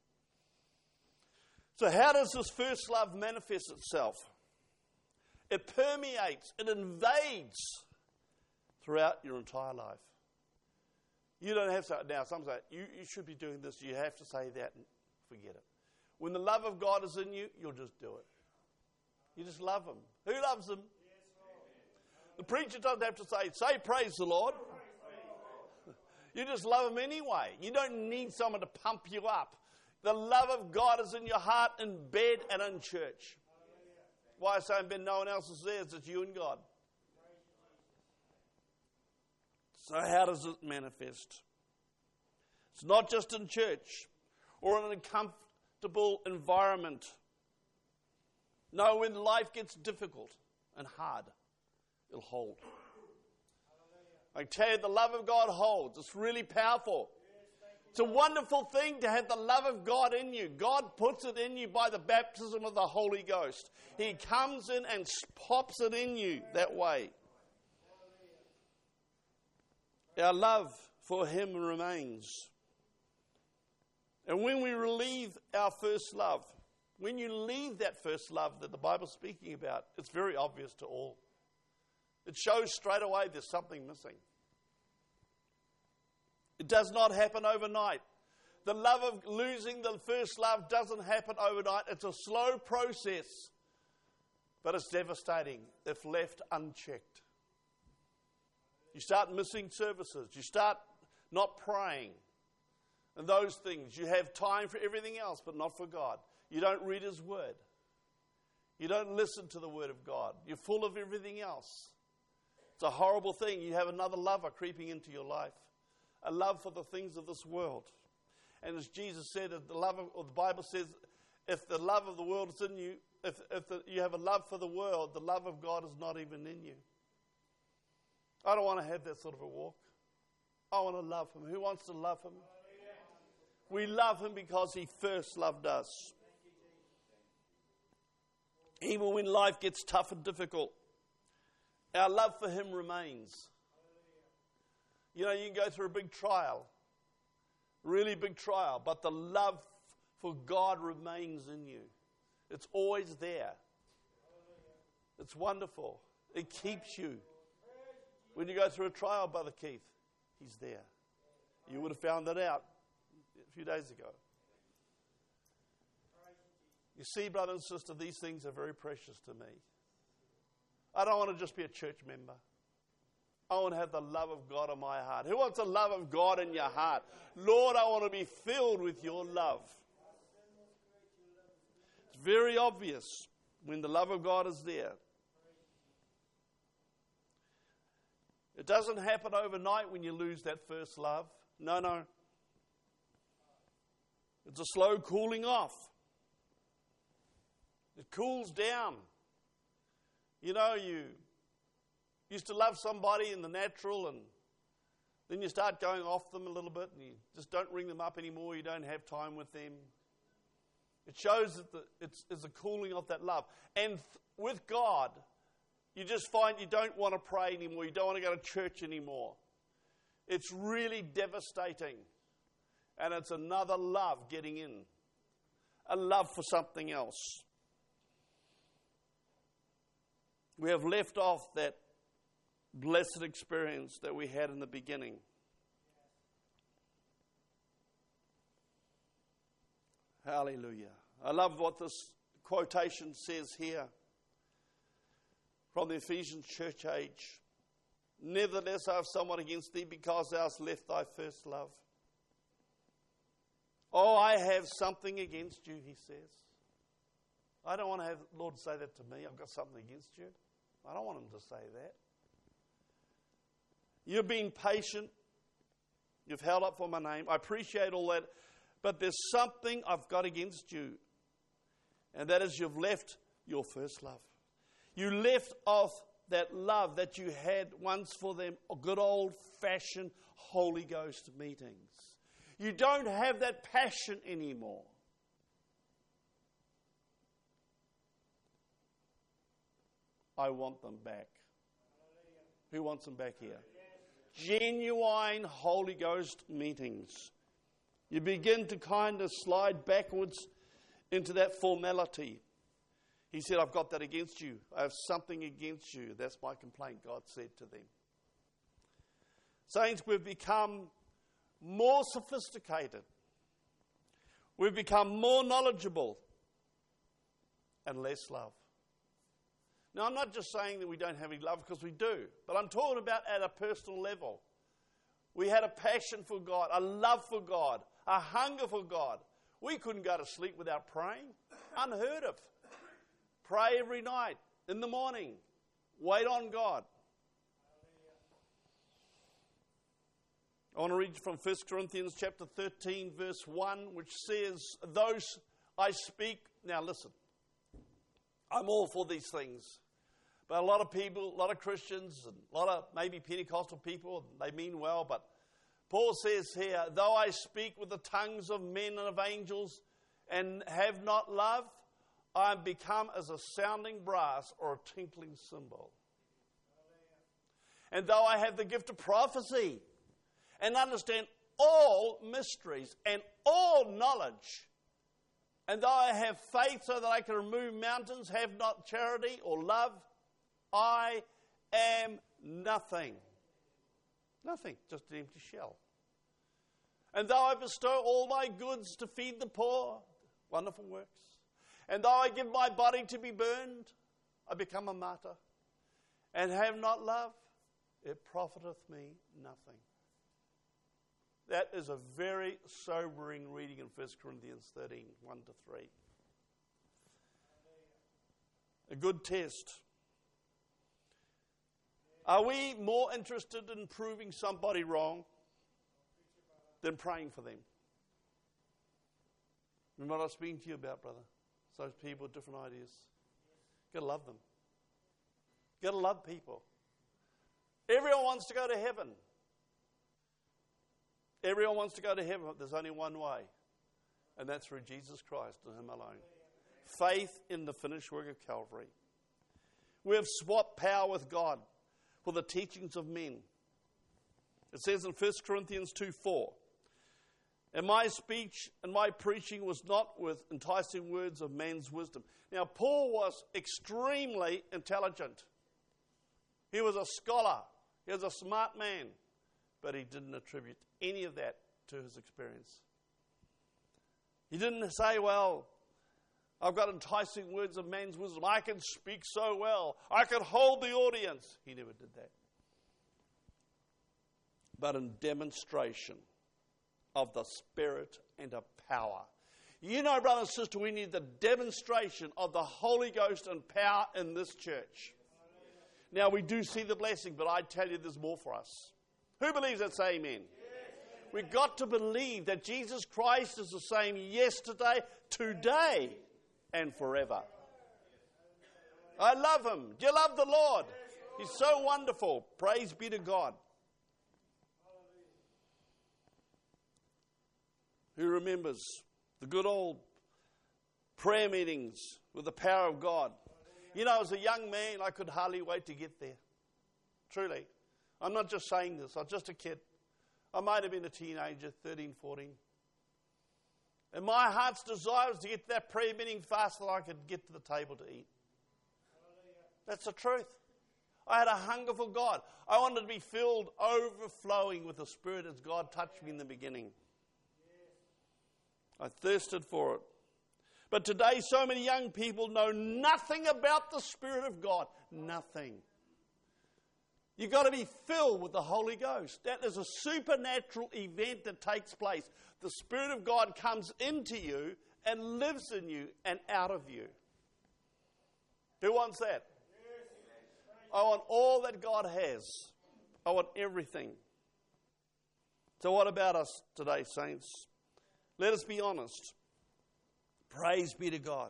So how does this first love manifest itself? It permeates, it invades throughout your entire life. You don't have to, now some say, you, you should be doing this, you have to say that, and forget it. When the love of God is in you, you'll just do it. You just love him. Who loves him? The preacher doesn't have to say, say praise the Lord. You just love him anyway. You don't need someone to pump you up. The love of God is in your heart, in bed and in church. Why I say in bed, no one else is there, it's you and God. So how does it manifest? It's not just in church or in a comfortable environment. No, when life gets difficult and hard, it'll hold. I tell you, the love of God holds. It's really powerful. It's a wonderful thing to have the love of God in you. God puts it in you by the baptism of the Holy Ghost. He comes in and pops it in you that way. Our love for Him remains. And when we relieve our first love, when you leave that first love that the Bible's speaking about, it's very obvious to all. It shows straight away there's something missing. It does not happen overnight. The love of losing the first love doesn't happen overnight. It's a slow process, but it's devastating if left unchecked. You start missing services. You start not praying. And those things. You have time for everything else, but not for God. You don't read His Word. You don't listen to the Word of God. You're full of everything else. It's a horrible thing. You have another lover creeping into your life. A love for the things of this world. And as Jesus said, the love of, or the Bible says, if the love of the world is in you, if, if the, you have a love for the world, the love of God is not even in you. I don't want to have that sort of a walk. I want to love Him. Who wants to love Him? We love Him because He first loved us. Even when life gets tough and difficult, our love for Him remains. You know, you can go through a big trial, really big trial, but the love for God remains in you. It's always there. It's wonderful. It keeps you. When you go through a trial, Brother Keith, He's there. You would have found that out a few days ago. You see, brother and sister, these things are very precious to me. I don't want to just be a church member. I want to have the love of God in my heart. Who wants the love of God in your heart? Lord, I want to be filled with your love. It's very obvious when the love of God is there. It doesn't happen overnight when you lose that first love. No, no. It's a slow cooling off. It cools down. You know, you used to love somebody in the natural, and then you start going off them a little bit, and you just don't ring them up anymore. You don't have time with them. It shows that the, it's, it's a cooling of that love. And th- with God, you just find you don't want to pray anymore. You don't want to go to church anymore. It's really devastating. And it's another love getting in. A love for something else. We have left off that blessed experience that we had in the beginning. Hallelujah. I love what this quotation says here from the Ephesian church age. Nevertheless, I have somewhat against thee, because thou hast left thy first love. Oh, I have something against you, he says. I don't want to have the Lord say that to me. I've got something against you. I don't want him to say that. You've been patient. You've held up for my name. I appreciate all that. But there's something I've got against you. And that is you've left your first love. You left off that love that you had once for them, good old-fashioned Holy Ghost meetings. You don't have that passion anymore. I want them back. Who wants them back here? Genuine Holy Ghost meetings. You begin to kind of slide backwards into that formality. He said, I've got that against you. I have something against you. That's my complaint, God said to them. Saints, we've become more sophisticated. We've become more knowledgeable and less love. Now, I'm not just saying that we don't have any love, because we do. But I'm talking about at a personal level. We had a passion for God, a love for God, a hunger for God. We couldn't go to sleep without praying. Unheard of. Pray every night, in the morning. Wait on God. I want to read from First Corinthians chapter thirteen, verse one, which says, those I speak... Now listen, I'm all for these things. But a lot of people, a lot of Christians, and a lot of maybe Pentecostal people, they mean well, but Paul says here, though I speak with the tongues of men and of angels and have not love, I am become as a sounding brass or a tinkling cymbal. And though I have the gift of prophecy and understand all mysteries and all knowledge, and though I have faith so that I can remove mountains, have not charity or love, I am nothing. Nothing, just an empty shell. And though I bestow all my goods to feed the poor, wonderful works, and though I give my body to be burned, I become a martyr, and have not love, it profiteth me nothing. That is a very sobering reading in First Corinthians thirteen, one to three. A good test. Are we more interested in proving somebody wrong than praying for them? Remember what I was speaking to you about, brother? Those people with different ideas. You've got to love them. You've got to love people. Everyone wants to go to heaven. Everyone wants to go to heaven, but there's only one way, and that's through Jesus Christ and Him alone. Faith in the finished work of Calvary. We have swapped power with God for the teachings of men. It says in First Corinthians two four, and my speech and my preaching was not with enticing words of man's wisdom. Now, Paul was extremely intelligent. He was a scholar. He was a smart man. But he didn't attribute any of that to his experience. He didn't say, well, I've got enticing words of man's wisdom. I can speak so well. I can hold the audience. He never did that. But in demonstration of the Spirit and of power. You know, brother and sister, we need the demonstration of the Holy Ghost and power in this church. Now, we do see the blessing, but I tell you there's more for us. Who believes that? Say amen. We've got to believe that Jesus Christ is the same yesterday, today, and forever. I love Him. Do you love the Lord? He's so wonderful. Praise be to God. Who remembers the good old prayer meetings with the power of God? You know, as a young man, I could hardly wait to get there. Truly. I'm not just saying this. I was just a kid. I might have been a teenager, thirteen, fourteen. And my heart's desire was to get to that prayer meeting fast so that I could get to the table to eat. That's the truth. I had a hunger for God. I wanted to be filled, overflowing with the Spirit as God touched me in the beginning. I thirsted for it. But today, so many young people know nothing about the Spirit of God. Nothing. You've got to be filled with the Holy Ghost. That is a supernatural event that takes place. The Spirit of God comes into you and lives in you and out of you. Who wants that? I want all that God has. I want everything. So what about us today, saints? Let us be honest. Praise be to God.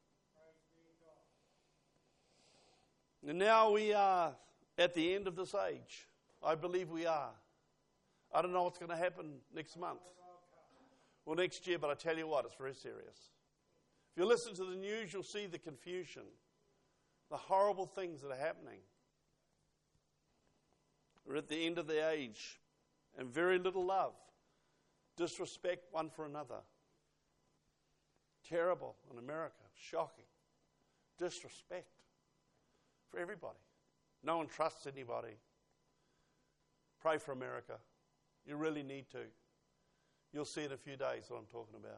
And now we are at the end of this age. I believe we are. I don't know what's going to happen next month or next year, but I tell you what, it's very serious. If you listen to the news, you'll see the confusion, the horrible things that are happening. We're at the end of the age, and very little love, disrespect one for another. Terrible in America, shocking. Disrespect for everybody. No one trusts anybody. Pray for America. You really need to. You'll see in a few days what I'm talking about.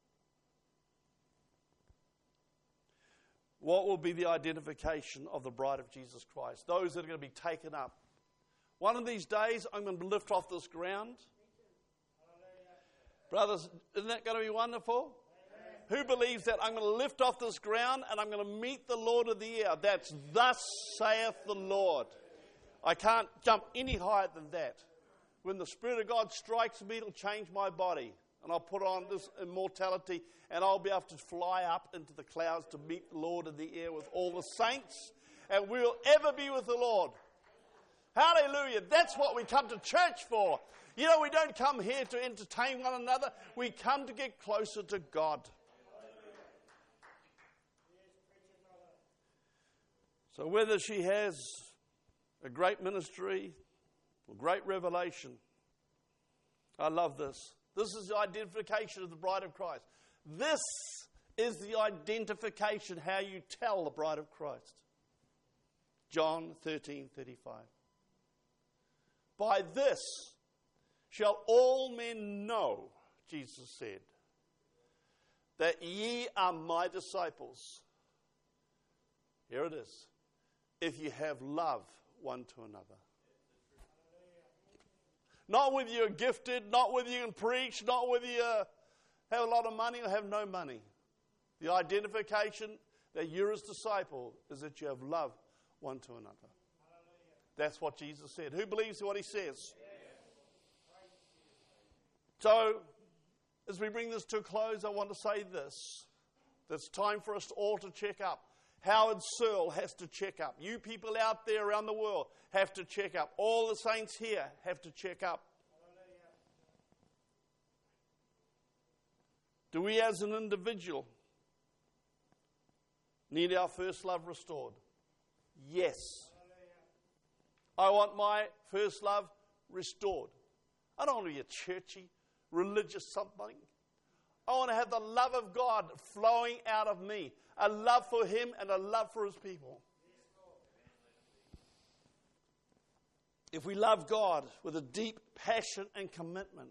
What will be the identification of the bride of Jesus Christ? Those that are going to be taken up. One of these days, I'm going to lift off this ground. Brothers, isn't that going to be wonderful? Who believes that I'm going to lift off this ground and I'm going to meet the Lord of the year? That's thus saith the Lord. I can't jump any higher than that. When the Spirit of God strikes me, it'll change my body. And I'll put on this immortality and I'll be able to fly up into the clouds to meet the Lord of the air with all the saints. And we'll ever be with the Lord. Hallelujah. That's what we come to church for. You know, we don't come here to entertain one another. We come to get closer to God. So whether she has a great ministry or great revelation, I love this. This is the identification of the bride of Christ. This is the identification, how you tell the bride of Christ. John thirteen thirty-five. By this shall all men know, Jesus said, that ye are my disciples. Here it is. If you have love one to another. Not whether you're gifted, not whether you can preach, not whether you have a lot of money or have no money. The identification that you're his disciple is that you have love one to another. That's what Jesus said. Who believes what he says? So, as we bring this to a close, I want to say this. It's time for us all to check up. Howard Searle has to check up. You people out there around the world have to check up. All the saints here have to check up. Do we as an individual need our first love restored? Yes. I want my first love restored. I don't want to be a churchy, religious something. I want to have the love of God flowing out of me. A love for him and a love for his people. If we love God with a deep passion and commitment,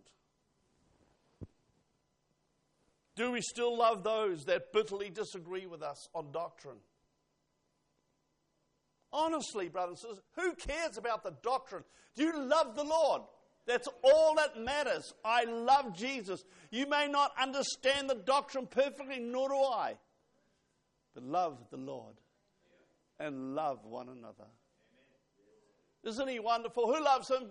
do we still love those that bitterly disagree with us on doctrine? Honestly, brothers and sisters, who cares about the doctrine? Do you love the Lord? That's all that matters. I love Jesus. You may not understand the doctrine perfectly, nor do I. But love the Lord and love one another. Isn't he wonderful? Who loves him?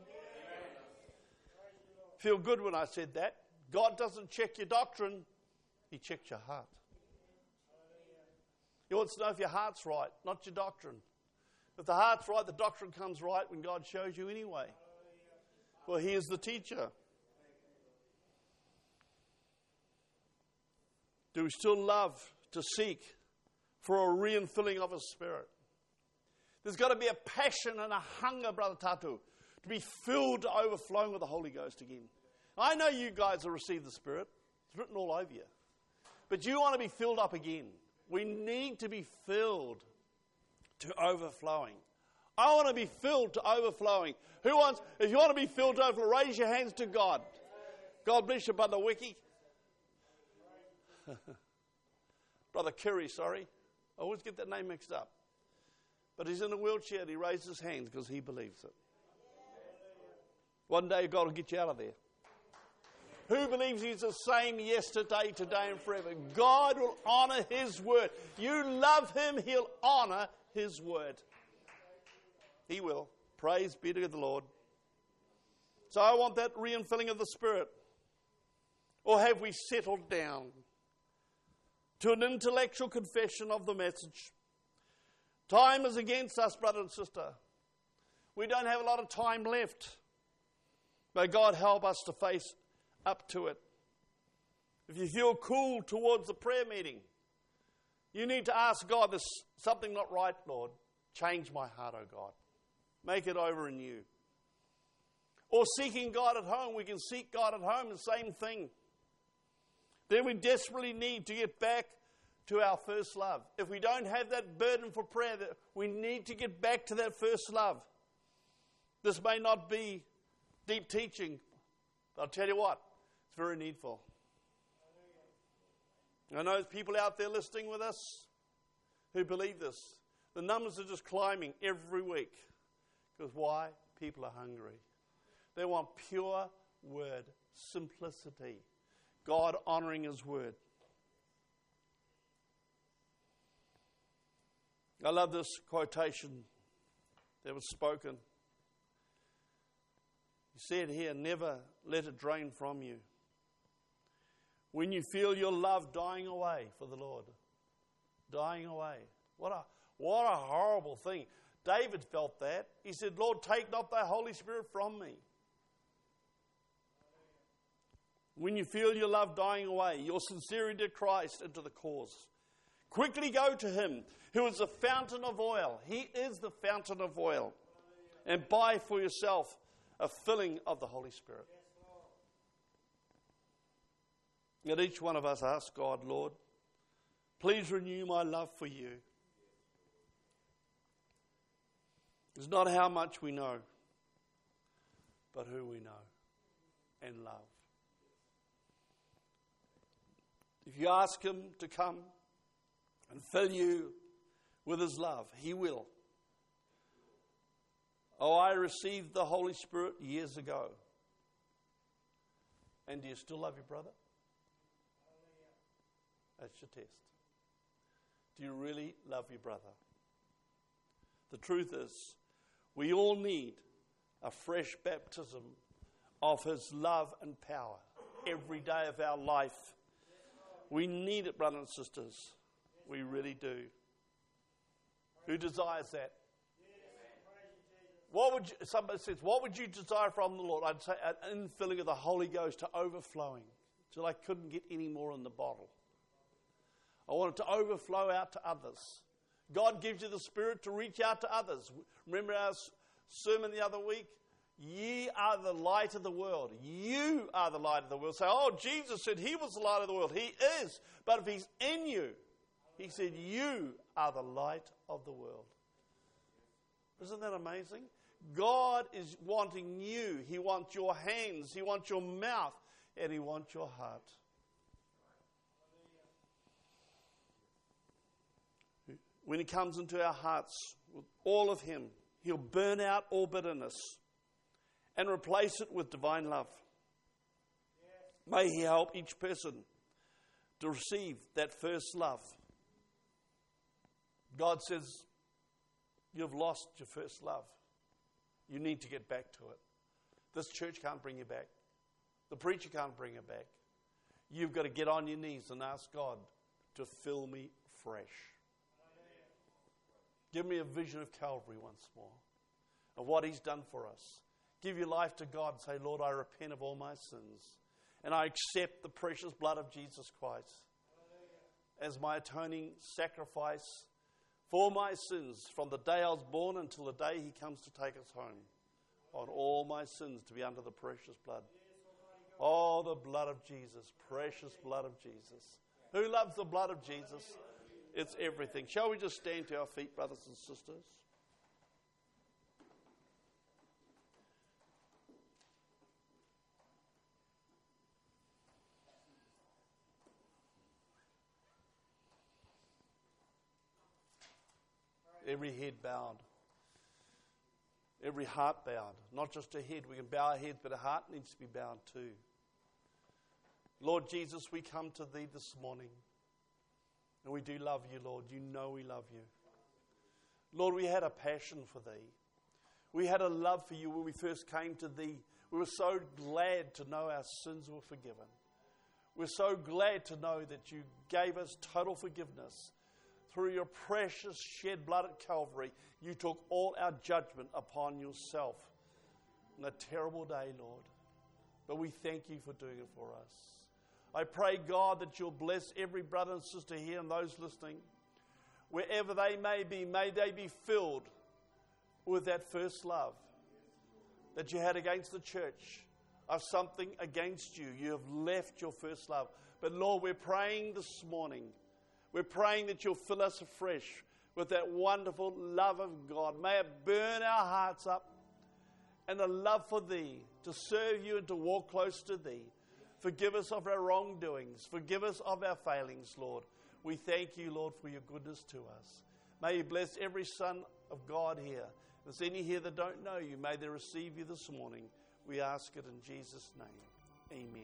Feel good when I said that. God doesn't check your doctrine. He checks your heart. He wants to know if your heart's right, not your doctrine. If the heart's right, the doctrine comes right when God shows you anyway. Well, he is the teacher. Do we still love to seek for a re-infilling of his Spirit? There's got to be a passion and a hunger, Brother Tatu, to be filled to overflowing with the Holy Ghost again. I know you guys have received the Spirit. It's written all over you. But you want to be filled up again. We need to be filled to overflowing. I want to be filled to overflowing. Who wants, if you want to be filled to overflowing, raise your hands to God. God bless you, Brother Wiki. Brother Curry, sorry. I always get that name mixed up. But he's in a wheelchair and he raised his hands because he believes it. One day God will get you out of there. Who believes he's the same yesterday, today and forever? God will honor his word. You love him, he'll honor his word. He will. Praise be to the Lord. So I want that re-infilling of the Spirit. Or have we settled down to an intellectual confession of the message? Time is against us, brother and sister. We don't have a lot of time left. May God help us to face up to it. If you feel cool towards the prayer meeting, you need to ask God, there's something not right, Lord. Change my heart, oh God. Make it over in you. Or seeking God at home. We can seek God at home, the same thing. Then we desperately need to get back to our first love. If we don't have that burden for prayer, we need to get back to that first love. This may not be deep teaching, but I'll tell you what, it's very needful. I know there's people out there listening with us who believe this. The numbers are just climbing every week. Because why? People are hungry. They want pure word, simplicity, God honoring his word. I love this quotation that was spoken. He said here, never let it drain from you. When you feel your love dying away for the Lord, dying away. What a, what a horrible thing. David felt that. He said, Lord, take not thy Holy Spirit from me. When you feel your love dying away, your sincerity to Christ and to the cause, quickly go to him who is the fountain of oil. He is the fountain of oil. And buy for yourself a filling of the Holy Spirit. Let each one of us ask God, Lord, please renew my love for you. It's not how much we know, but who we know and love. If you ask him to come and fill you with his love, he will. Oh, I received the Holy Spirit years ago. And do you still love your brother? That's your test. Do you really love your brother? The truth is, we all need a fresh baptism of his love and power every day of our life. We need it, brothers and sisters. We really do. Who desires that? What would you, somebody says, what would you desire from the Lord? I'd say an infilling of the Holy Ghost to overflowing, till I couldn't get any more in the bottle. I want it to overflow out to others. God gives you the Spirit to reach out to others. Remember our sermon the other week? Ye are the light of the world. You are the light of the world. Say, oh, Jesus said he was the light of the world. He is. But if he's in you, he said you are the light of the world. Isn't that amazing? God is wanting you. He wants your hands. He wants your mouth. And he wants your heart. When he comes into our hearts with all of him, he'll burn out all bitterness and replace it with divine love. May he help each person to receive that first love. God says, you've lost your first love. You need to get back to it. This church can't bring you back. The preacher can't bring you back. You've got to get on your knees and ask God to fill me fresh. Give me a vision of Calvary once more, of what he's done for us. Give your life to God and say, Lord, I repent of all my sins. And I accept the precious blood of Jesus Christ as my atoning sacrifice for my sins from the day I was born until the day he comes to take us home. On all my sins to be under the precious blood. Oh, the blood of Jesus, precious blood of Jesus. Who loves the blood of Jesus? It's everything. Shall we just stand to our feet, brothers and sisters? Every head bowed. Every heart bowed. Not just a head. We can bow our heads, but a heart needs to be bowed too. Lord Jesus, we come to thee this morning. And we do love you, Lord. You know we love you. Lord, we had a passion for thee. We had a love for you when we first came to thee. We were so glad to know our sins were forgiven. We're so glad to know that you gave us total forgiveness. Through your precious shed blood at Calvary, you took all our judgment upon yourself. On a terrible day, Lord. But we thank you for doing it for us. I pray, God, that you'll bless every brother and sister here and those listening. Wherever they may be, may they be filled with that first love that you had against the church, of something against you. You have left your first love. But Lord, we're praying this morning. We're praying that you'll fill us afresh with that wonderful love of God. May it burn our hearts up and a love for thee, to serve you and to walk close to thee. Forgive us of our wrongdoings. Forgive us of our failings, Lord. We thank you, Lord, for your goodness to us. May you bless every son of God here. If there's any here that don't know you, may they receive you this morning. We ask it in Jesus' name. Amen.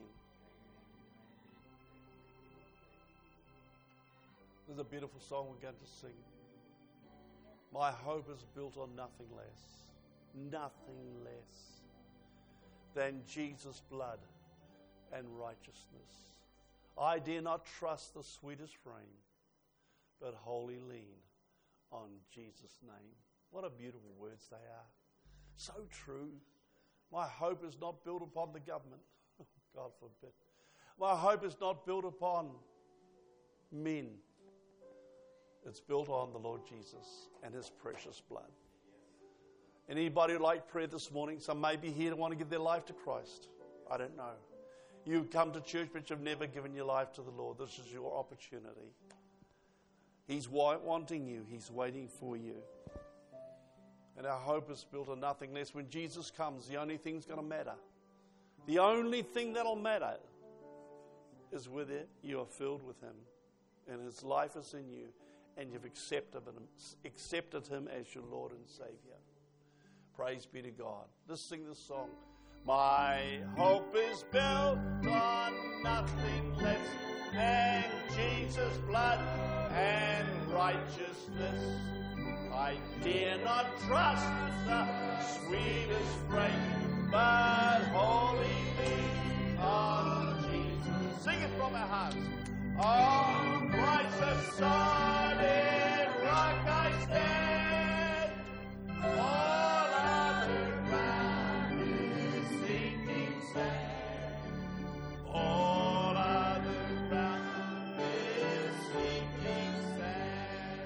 There's a beautiful song we're going to sing. My hope is built on nothing less, nothing less than Jesus' blood and righteousness. I dare not trust the sweetest frame, but wholly lean on Jesus' name. What a beautiful words they are. So true. My hope is not built upon the government. God forbid. my hope is not built upon men. It's built on the Lord Jesus and His precious blood. Anybody like prayer this morning? Some may be here and want to give their life to Christ. I don't know. You've come to church, but you've never given your life to the Lord. This is your opportunity. He's wanting you. He's waiting for you. And our hope is built on nothing less. When Jesus comes, the only thing that's going to matter, the only thing that'll matter is whether you are filled with Him and His life is in you and you've accepted Him, accepted Him as your Lord and Savior. Praise be to God. Let's sing this song. My hope is built on nothing less than Jesus' blood and righteousness. I dare not trust the sweetest frame, but wholly lean on Jesus. Sing it from our hearts. On Christ's a solid rock I stand. All other ground is sinking sand. All other ground is sinking sand.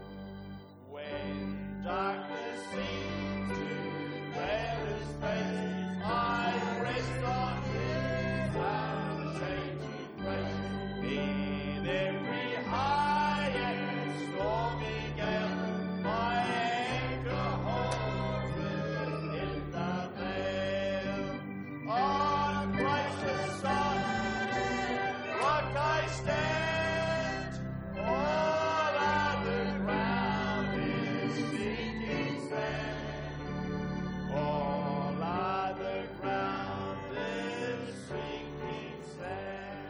When darkness seems to veil His face, I rest on His unchanging grace. In every high and stormy gale, my anchor holds within the veil. On Christ's solid rock I stand. All other ground is sinking sand. All other ground is sinking sand.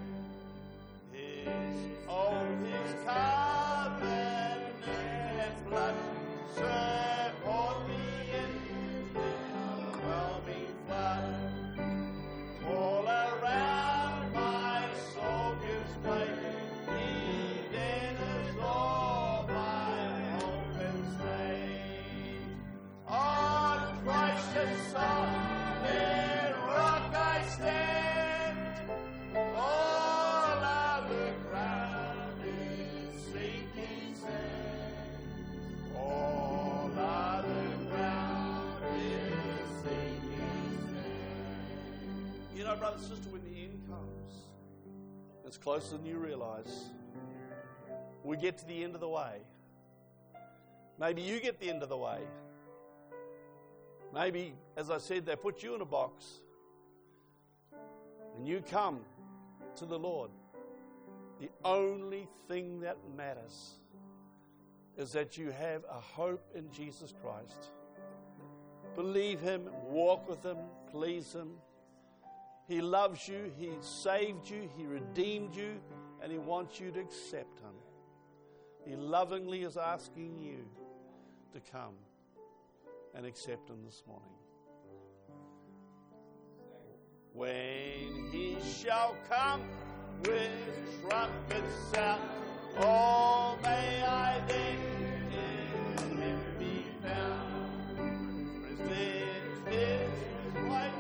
His, oh, His covenant and blood support me in the overwhelming flood. All around my soul gives way. He then is all my hope and stay. On Christ's solid rock I stand. All other ground is sinking sand. All other ground is sinking sand. You know, brother, sister, when the end comes, it's closer than you realize. We get to the end of the way. Maybe you get the end of the way. Maybe, as I said, they put you in a box and you come to the Lord. The only thing that matters is that you have a hope in Jesus Christ. Believe Him, walk with Him, please Him. He loves you, He saved you, He redeemed you, and He wants you to accept Him. He lovingly is asking you to come and accept Him this morning. When He shall come with trumpets sound, oh, may I then in Him be found. Present His white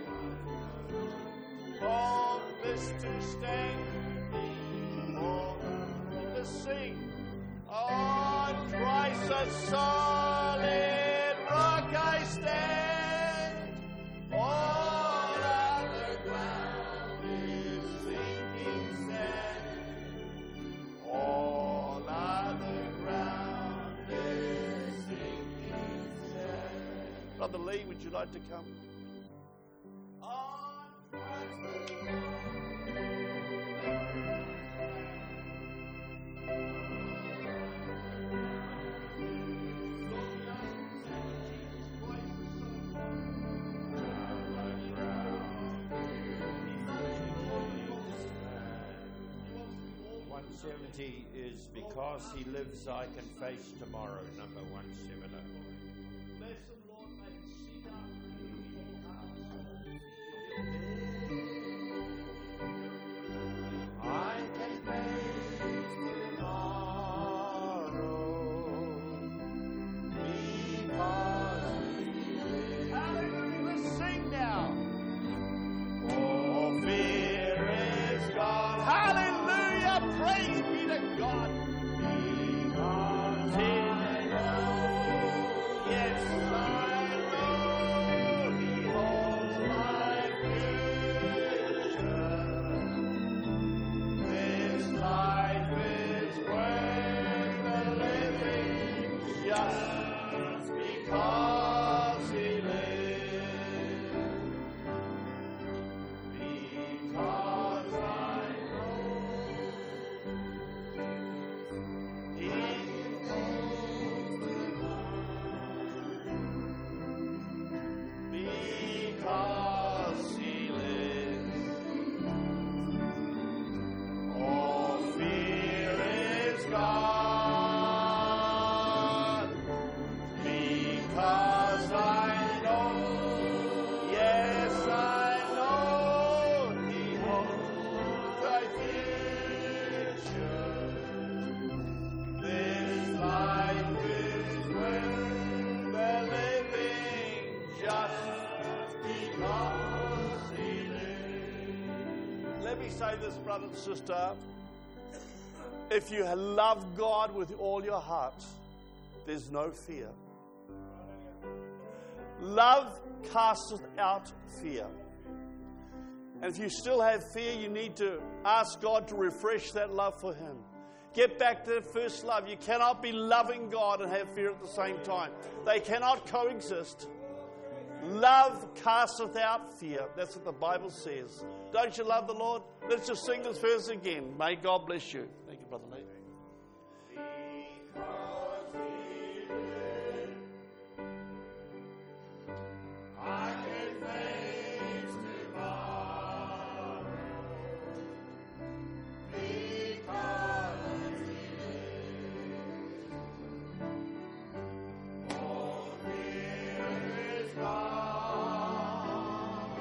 all this to stand before the throne to sing. On Christ a solid rock I stand. All other ground is sinking sand. All other ground is sinking sand. Brother Lee, would you like to come? On Christ. one seventy is Because He Lives I Can Face Tomorrow, number one seventy. Bless Him, Lord, may He see I can face tomorrow because He lives. Hallelujah, let's sing now. Oh, fear Oh, praise be to God. Because I know, yes, I know He holds my future. This life is worth the living just because He lives. Because I know He holds because He lives. All fear is gone. Because I know, yes, I know He holds thy future. This life is worth the living just because He lives. Let me say this, brother and sister. If you love God with all your heart, there's no fear. Love casteth out fear. And if you still have fear, you need to ask God to refresh that love for Him. Get back to that first love. You cannot be loving God and have fear at the same time. They cannot coexist. Love casteth out fear. That's what the Bible says. Don't you love the Lord? Let's just sing this verse again. May God bless you. Thank you, Brother Lee. I can face tomorrow because He lives. All fear is gone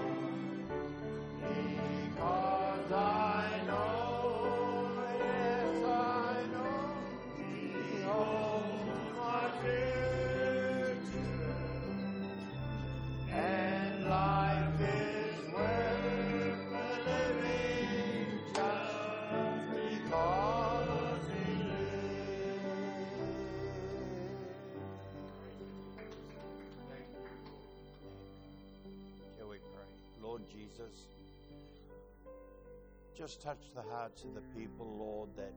because I know, yes, I know He holds my future. And life is worth the living just because He lives. Shall we pray? Lord Jesus, just touch the hearts of the people, Lord, that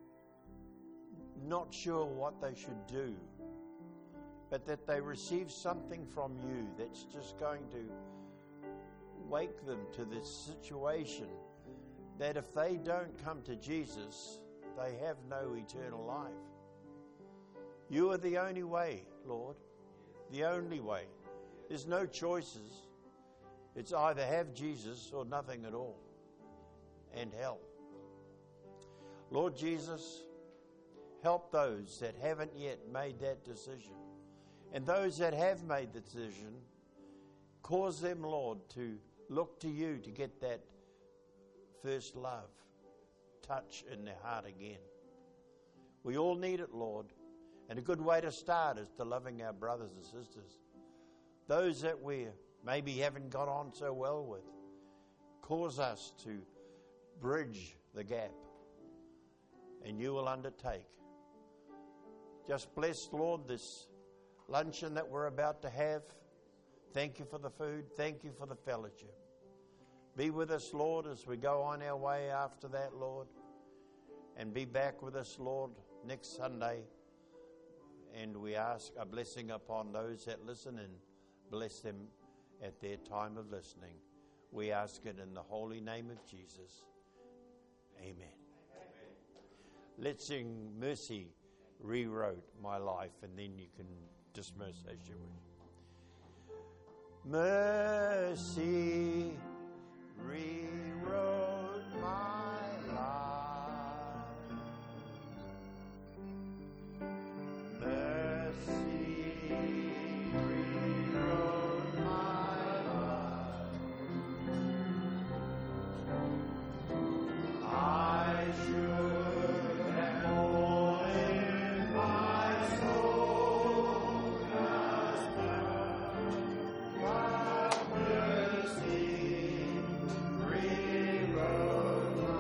not sure what they should do, but that they receive something from You that's just going to wake them to this situation, that if they don't come to Jesus, they have no eternal life. You are the only way, Lord, the only way. There's no choices. It's either have Jesus or nothing at all, and hell. Lord Jesus, help those that haven't yet made that decision. And those that have made the decision, cause them, Lord, to look to You to get that first love touch in their heart again. We all need it, Lord. And a good way to start is to loving our brothers and sisters. Those that we maybe haven't got on so well with, cause us to bridge the gap. And You will undertake. Just bless, Lord, this luncheon that we're about to have. Thank You for the food. Thank You for the fellowship. Be with us, Lord, as we go on our way after that, Lord. And be back with us, Lord, next Sunday. And we ask a blessing upon those that listen and bless them at their time of listening. We ask it in the holy name of Jesus. Amen. Amen. Let's sing Mercy Rewrote My Life, and then you can dismiss as you wish. Mercy rewrote my life. Mercy rewrote my life. I should have more in my soul cast down, but mercy rewrote my life.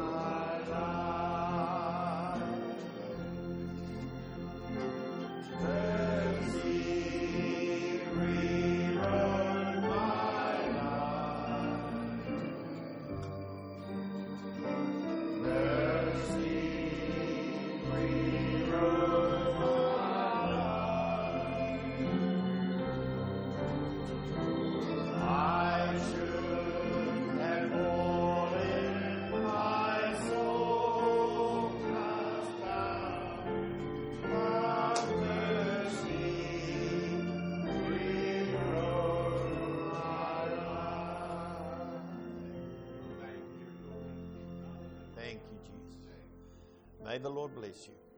May the Lord bless you.